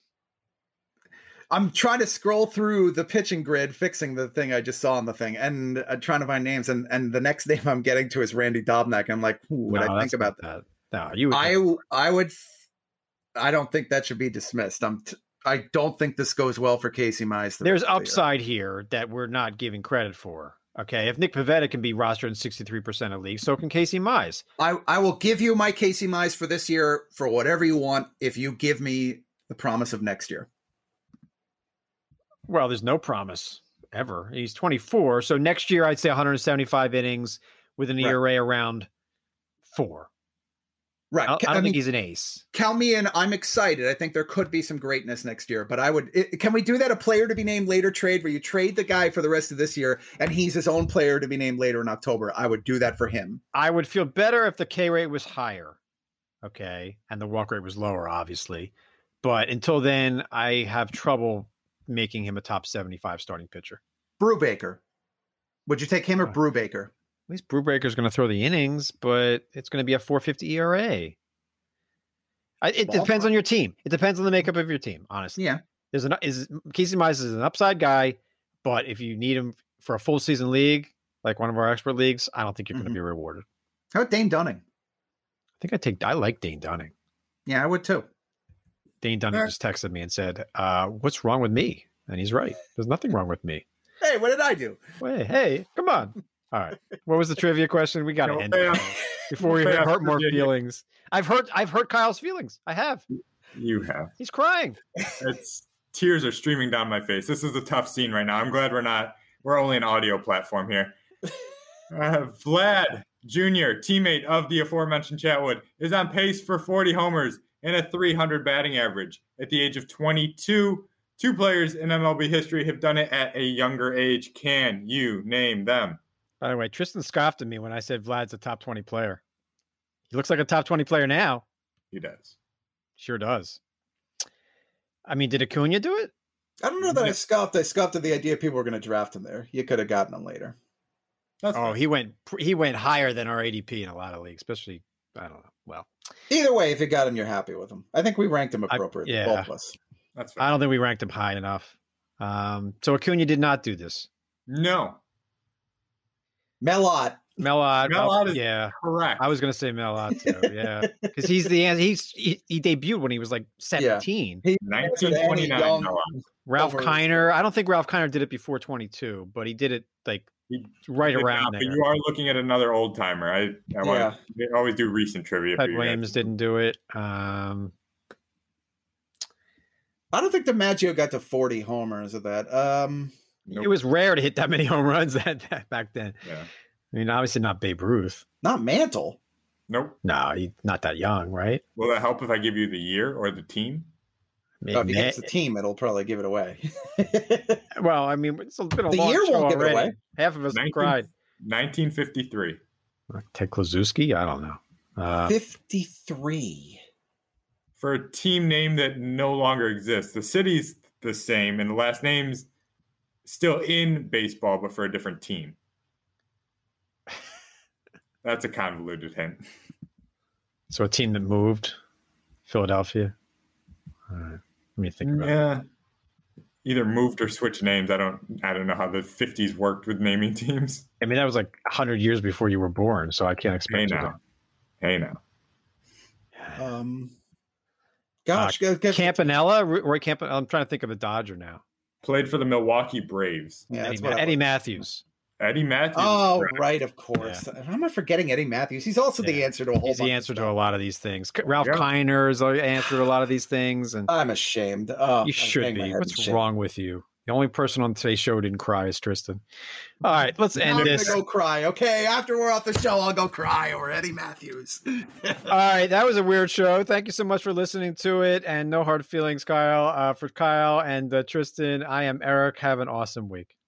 Speaker 3: I'm trying to scroll through the pitching grid, fixing the thing I just saw on the thing, and uh, trying to find names. And and the next name I'm getting to is Randy Dobnak. I'm like, who would
Speaker 1: No,
Speaker 3: I think
Speaker 1: that's
Speaker 3: about
Speaker 1: not
Speaker 3: that?
Speaker 1: that? No, you. Would
Speaker 3: I I would. I don't think that should be dismissed. I'm. T- I don't think this goes well for Casey Mize. the
Speaker 1: There's
Speaker 3: rest of the year.
Speaker 1: upside here that we're not giving credit for. Okay, if Nick Pivetta can be rostered in sixty-three percent of leagues, so can Casey Mize.
Speaker 3: I, I will give you my Casey Mize for this year for whatever you want if you give me the promise of next year.
Speaker 1: Well, there's no promise ever. He's twenty-four, so next year I'd say one hundred seventy-five innings with an
Speaker 3: Right.
Speaker 1: E R A around four.
Speaker 3: Right.
Speaker 1: I, I
Speaker 3: I,
Speaker 1: don't
Speaker 3: mean,
Speaker 1: think he's an ace.
Speaker 3: count me in. I'm excited. I think there could be some greatness next year, but I would. It, can we do that? A player to be named later trade where you trade the guy for the rest of this year and he's his own player to be named later in October. I would do that for him.
Speaker 1: I would feel better if the K rate was higher. Okay, and the walk rate was lower, obviously. But until then, I have trouble making him a top seventy-five starting pitcher.
Speaker 3: Brubaker. Would you take him or
Speaker 1: Uh,
Speaker 3: Brubaker?
Speaker 1: At least Brubaker's going to throw the innings, but it's going to be a four fifty E R A. I, it depends
Speaker 3: Ballpark.
Speaker 1: on your team. It depends on the makeup of your team, honestly.
Speaker 3: Yeah.
Speaker 1: There's an is Casey Mize is an upside guy, but if you need him for a full season league, like one of our expert leagues, I don't think you're
Speaker 3: Mhm.
Speaker 1: going to be rewarded.
Speaker 3: How about Dane Dunning?
Speaker 1: I think I take I like Dane Dunning.
Speaker 3: Yeah, I would too.
Speaker 1: Dane Dunning
Speaker 3: Sure.
Speaker 1: just texted me and said, uh, "What's wrong with me?" And he's right. There's nothing wrong with me.
Speaker 3: Hey, what did I do?
Speaker 1: Wait, hey, come on. All right. What was the trivia question? We got to
Speaker 4: No,
Speaker 1: end it
Speaker 4: yeah.
Speaker 1: before we
Speaker 4: Yeah,
Speaker 1: hurt more
Speaker 4: Virginia.
Speaker 1: feelings. I've hurt I've hurt Kyle's feelings. I have.
Speaker 4: You have.
Speaker 1: He's crying.
Speaker 4: It's tears are streaming down my face. This is a tough scene right now. I'm glad we're not We're only an audio platform here. Uh, Vlad Junior, teammate of the aforementioned Chatwood, is on pace for forty homers and a three hundred batting average at the age of twenty-two. Two players in M L B history have done it at a younger age. Can you name them?
Speaker 1: By the way, Tristan scoffed at me when I said Vlad's a top twenty player. He looks like a top twenty player now.
Speaker 4: He does.
Speaker 1: Sure does. I mean, did Acuna do it?
Speaker 3: I don't know that I scoffed. I scoffed at the idea people were going to draft him there. You could have gotten him later.
Speaker 1: That's oh, fine. he went he went higher than our A D P in a lot of leagues, especially, I don't know. Well,
Speaker 3: either way, if you got him, you're happy with him. I think we ranked him appropriately,
Speaker 1: I, yeah.
Speaker 3: both of us.
Speaker 4: That's fair.
Speaker 1: I don't think we ranked him high enough. Um, so Acuna did not do this.
Speaker 4: No.
Speaker 3: Melot.
Speaker 1: Melot.
Speaker 4: Melot
Speaker 1: oh,
Speaker 4: is
Speaker 1: yeah.
Speaker 4: correct.
Speaker 1: I was going to say Melot too. Yeah, because he's the he's he, he debuted when he was like seventeen.
Speaker 3: Yeah.
Speaker 4: nineteen twenty-nine.
Speaker 1: Ralph Kiner. I don't think Ralph Kiner did it before twenty-two, but he did it like he, right he around
Speaker 4: not,
Speaker 1: there.
Speaker 4: But you are looking at another old timer. I, I
Speaker 3: yeah.
Speaker 4: want to always do recent trivia.
Speaker 1: Ted Williams didn't do it. Um,
Speaker 3: I don't think DiMaggio got to forty homers of that. Um,
Speaker 1: nope. It was rare to hit that many home runs that, that back then.
Speaker 4: Yeah.
Speaker 1: I mean, obviously not Babe Ruth.
Speaker 3: Not Mantle.
Speaker 4: Nope.
Speaker 1: No, he's not that young, right?
Speaker 4: Will that help if I give you the year or the team?
Speaker 3: Maybe. Oh, if he gets the team, it'll probably give it away.
Speaker 1: Well, I mean, it's been a
Speaker 3: the
Speaker 1: long
Speaker 3: year
Speaker 1: show
Speaker 3: won't
Speaker 1: already.
Speaker 3: Give it away.
Speaker 1: Half of us
Speaker 4: nineteen,
Speaker 1: cried.
Speaker 4: nineteen fifty-three.
Speaker 1: Ted Kluszewski? I don't know. Uh,
Speaker 3: fifty-three.
Speaker 4: For a team name that no longer exists. The city's the same, and the last name's still in baseball, but for a different team. That's a convoluted hint.
Speaker 1: So a team that moved, Philadelphia. All right, let me think about
Speaker 4: yeah.
Speaker 1: it.
Speaker 4: Either moved or switched names. I don't. I don't know how the fifties worked with naming teams.
Speaker 1: I mean, that was like a hundred years before you were born, so I can't expect.
Speaker 4: Hey
Speaker 1: you
Speaker 4: now.
Speaker 1: To...
Speaker 4: Hey now.
Speaker 3: Um. Gosh,
Speaker 1: uh,
Speaker 3: go, go,
Speaker 1: Campanella, Roy Campanella. I'm trying to think of a Dodger now.
Speaker 4: Played for the Milwaukee Braves.
Speaker 3: Yeah,
Speaker 1: Eddie,
Speaker 3: that's what
Speaker 1: Eddie Matthews.
Speaker 4: Eddie Matthews.
Speaker 3: Oh, right, of course.
Speaker 1: Yeah.
Speaker 3: How am I forgetting Eddie Matthews? He's also
Speaker 1: yeah.
Speaker 3: the answer to a whole
Speaker 1: He's
Speaker 3: bunch
Speaker 1: the answer
Speaker 3: of
Speaker 1: to
Speaker 3: stuff.
Speaker 1: a lot of these things. Ralph
Speaker 4: yeah.
Speaker 1: Kiner is the answer to a lot of these things. And
Speaker 3: I'm ashamed. Oh,
Speaker 1: you should be. What's wrong with you? The only person on today's show who didn't cry is Tristan. All right, let's end
Speaker 3: I'm
Speaker 1: this.
Speaker 3: I'm going to go cry. Okay, after we're off the show, I'll go cry over Eddie Matthews.
Speaker 1: All right, that was a weird show. Thank you so much for listening to it. And no hard feelings, Kyle. Uh, for Kyle and uh, Tristan, I am Eric. Have an awesome week.